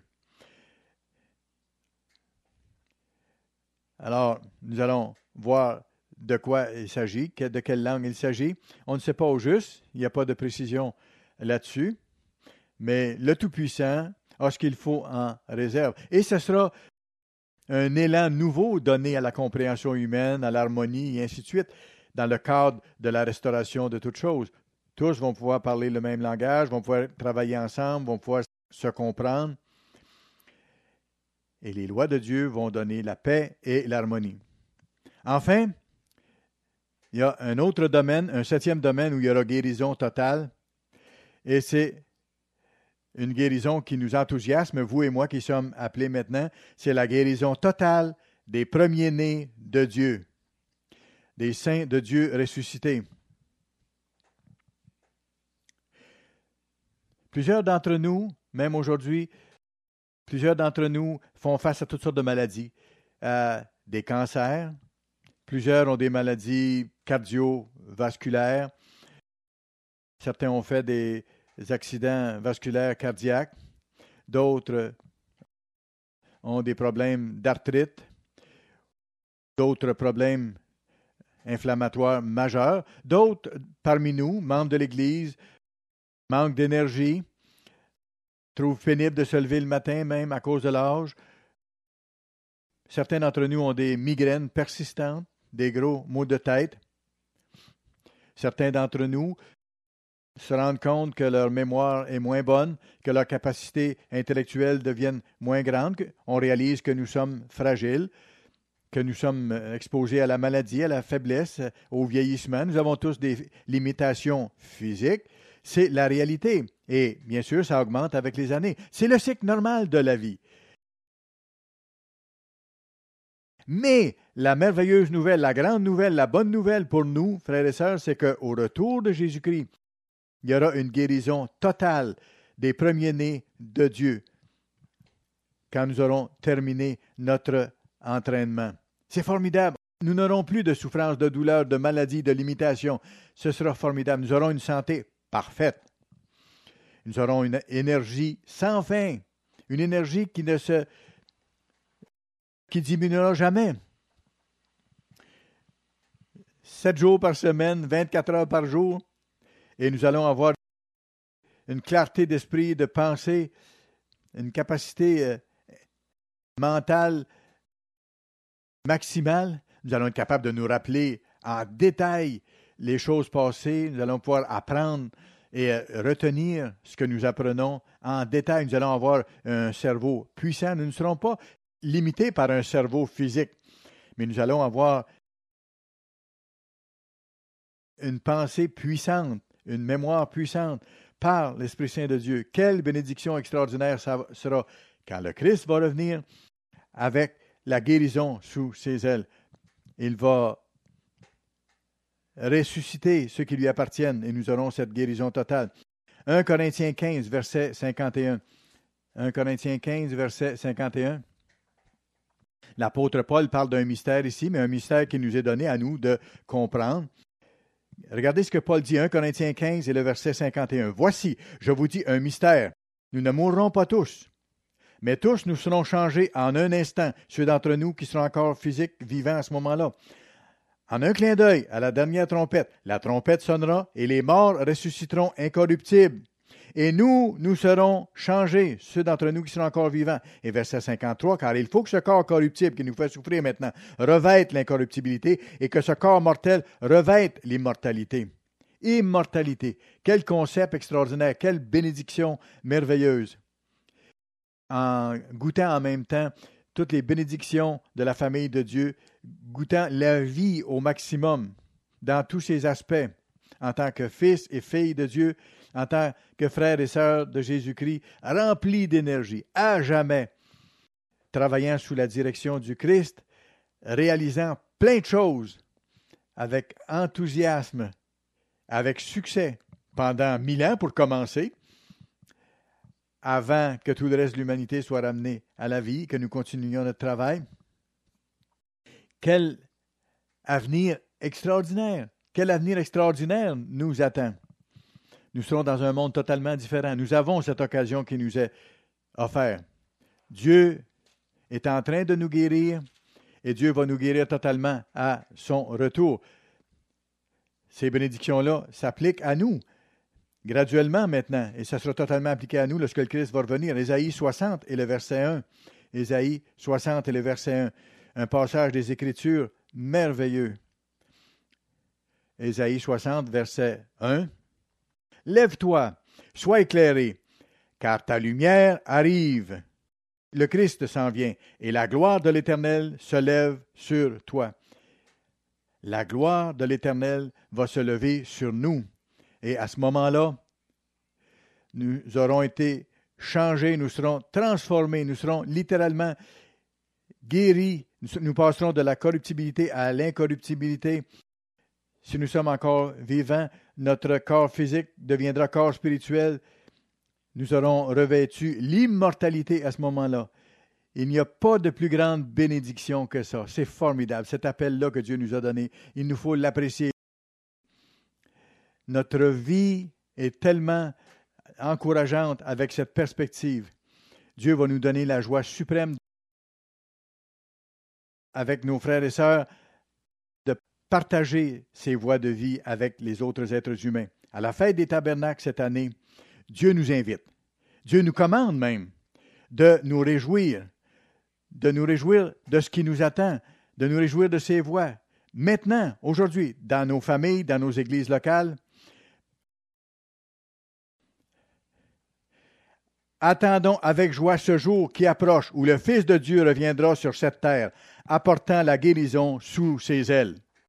Alors, nous allons voir de quoi il s'agit, de quelle langue il s'agit. On ne sait pas au juste, il n'y a pas de précision là-dessus, mais le Tout-Puissant a ce qu'il faut en réserve. Et ce sera un élan nouveau donné à la compréhension humaine, à l'harmonie et ainsi de suite, dans le cadre de la restauration de toutes choses. Tous vont pouvoir parler le même langage, vont pouvoir travailler ensemble, vont pouvoir se comprendre. Et les lois de Dieu vont donner la paix et l'harmonie. Enfin, il y a un autre domaine, un septième domaine où il y aura guérison totale. Et c'est une guérison qui nous enthousiasme, vous et moi qui sommes appelés maintenant. C'est la guérison totale des premiers-nés de Dieu, des saints de Dieu ressuscités. Plusieurs d'entre nous, même aujourd'hui, plusieurs d'entre nous font face à toutes sortes de maladies, euh, des cancers. Plusieurs ont des maladies cardiovasculaires. Certains ont fait des accidents vasculaires cardiaques. D'autres ont des problèmes d'arthrite. D'autres problèmes inflammatoires majeurs. D'autres, parmi nous, membres de l'Église, manquent d'énergie, trouvent pénible de se lever le matin même à cause de l'âge. Certains d'entre nous ont des migraines persistantes, des gros maux de tête. Certains d'entre nous se rendent compte que leur mémoire est moins bonne, que leur capacité intellectuelle devienne moins grande. On réalise que nous sommes fragiles, que nous sommes exposés à la maladie, à la faiblesse, au vieillissement. Nous avons tous des limitations physiques. C'est la réalité. Et bien sûr, ça augmente avec les années. C'est le cycle normal de la vie. Mais la merveilleuse nouvelle, la grande nouvelle, la bonne nouvelle pour nous, frères et sœurs, c'est qu'au retour de Jésus-Christ, il y aura une guérison totale des premiers-nés de Dieu quand nous aurons terminé notre entraînement. C'est formidable. Nous n'aurons plus de souffrance, de douleur, de maladie, de limitation. Ce sera formidable. Nous aurons une santé parfaite. Nous aurons une énergie sans fin, une énergie qui ne se qui diminuera jamais. Sept jours par semaine, vingt-quatre heures par jour, et nous allons avoir une clarté d'esprit, de pensée, une capacité euh, mentale maximale. Nous allons être capables de nous rappeler en détail les choses passées. Nous allons pouvoir apprendre et retenir ce que nous apprenons en détail. Nous allons avoir un cerveau puissant. Nous ne serons pas limités par un cerveau physique, mais nous allons avoir une pensée puissante, une mémoire puissante par l'Esprit Saint de Dieu. Quelle bénédiction extraordinaire ça sera quand le Christ va revenir avec la guérison sous ses ailes. Il va ressusciter ceux qui lui appartiennent et nous aurons cette guérison totale. un Corinthiens quinze, verset cinquante et un. un Corinthiens quinze, verset cinquante et un. L'apôtre Paul parle d'un mystère ici, mais un mystère qui nous est donné à nous de comprendre. Regardez ce que Paul dit, un Corinthiens quinze et le verset cinquante et un. « Voici, je vous dis un mystère. Nous ne mourrons pas tous, mais tous nous serons changés en un instant, ceux d'entre nous qui seront encore physiques, vivants à ce moment-là. En un clin d'œil, à la dernière trompette, la trompette sonnera et les morts ressusciteront incorruptibles. Et nous, nous serons changés, ceux d'entre nous qui seront encore vivants. » Et verset cinquante-trois, « Car il faut que ce corps corruptible qui nous fait souffrir maintenant revête l'incorruptibilité et que ce corps mortel revête l'immortalité. » Immortalité. Quel concept extraordinaire, quelle bénédiction merveilleuse. En goûtant en même temps toutes les bénédictions de la famille de Dieu, goûtant la vie au maximum dans tous ses aspects, en tant que fils et fille de Dieu, en tant que frères et sœurs de Jésus-Christ, remplis d'énergie, à jamais, travaillant sous la direction du Christ, réalisant plein de choses avec enthousiasme, avec succès, pendant mille ans pour commencer, avant que tout le reste de l'humanité soit ramené à la vie, que nous continuions notre travail. Quel avenir extraordinaire! Quel avenir extraordinaire nous attend! Nous serons dans un monde totalement différent. Nous avons cette occasion qui nous est offerte. Dieu est en train de nous guérir et Dieu va nous guérir totalement à son retour. Ces bénédictions-là s'appliquent à nous graduellement maintenant et ça sera totalement appliqué à nous lorsque le Christ va revenir. Ésaïe soixante et le verset un. Ésaïe soixante et le verset un. Un passage des Écritures merveilleux. Ésaïe soixante, verset un. « Lève-toi, sois éclairé, car ta lumière arrive. Le Christ s'en vient, et la gloire de l'Éternel se lève sur toi. » La gloire de l'Éternel va se lever sur nous. Et à ce moment-là, nous aurons été changés, nous serons transformés, nous serons littéralement guéris. Nous passerons de la corruptibilité à l'incorruptibilité. Si nous sommes encore vivants, notre corps physique deviendra corps spirituel. Nous aurons revêtu l'immortalité à ce moment-là. Il n'y a pas de plus grande bénédiction que ça. C'est formidable, cet appel-là que Dieu nous a donné. Il nous faut l'apprécier. Notre vie est tellement encourageante avec cette perspective. Dieu va nous donner la joie suprême avec nos frères et sœurs de partager ces voies de vie avec les autres êtres humains. À la fête des tabernacles cette année, Dieu nous invite. Dieu nous commande même de nous réjouir, de nous réjouir de ce qui nous attend, de nous réjouir de ses voies. Maintenant, aujourd'hui, dans nos familles, dans nos églises locales, attendons avec joie ce jour qui approche où le Fils de Dieu reviendra sur cette terre, apportant la guérison sous ses ailes.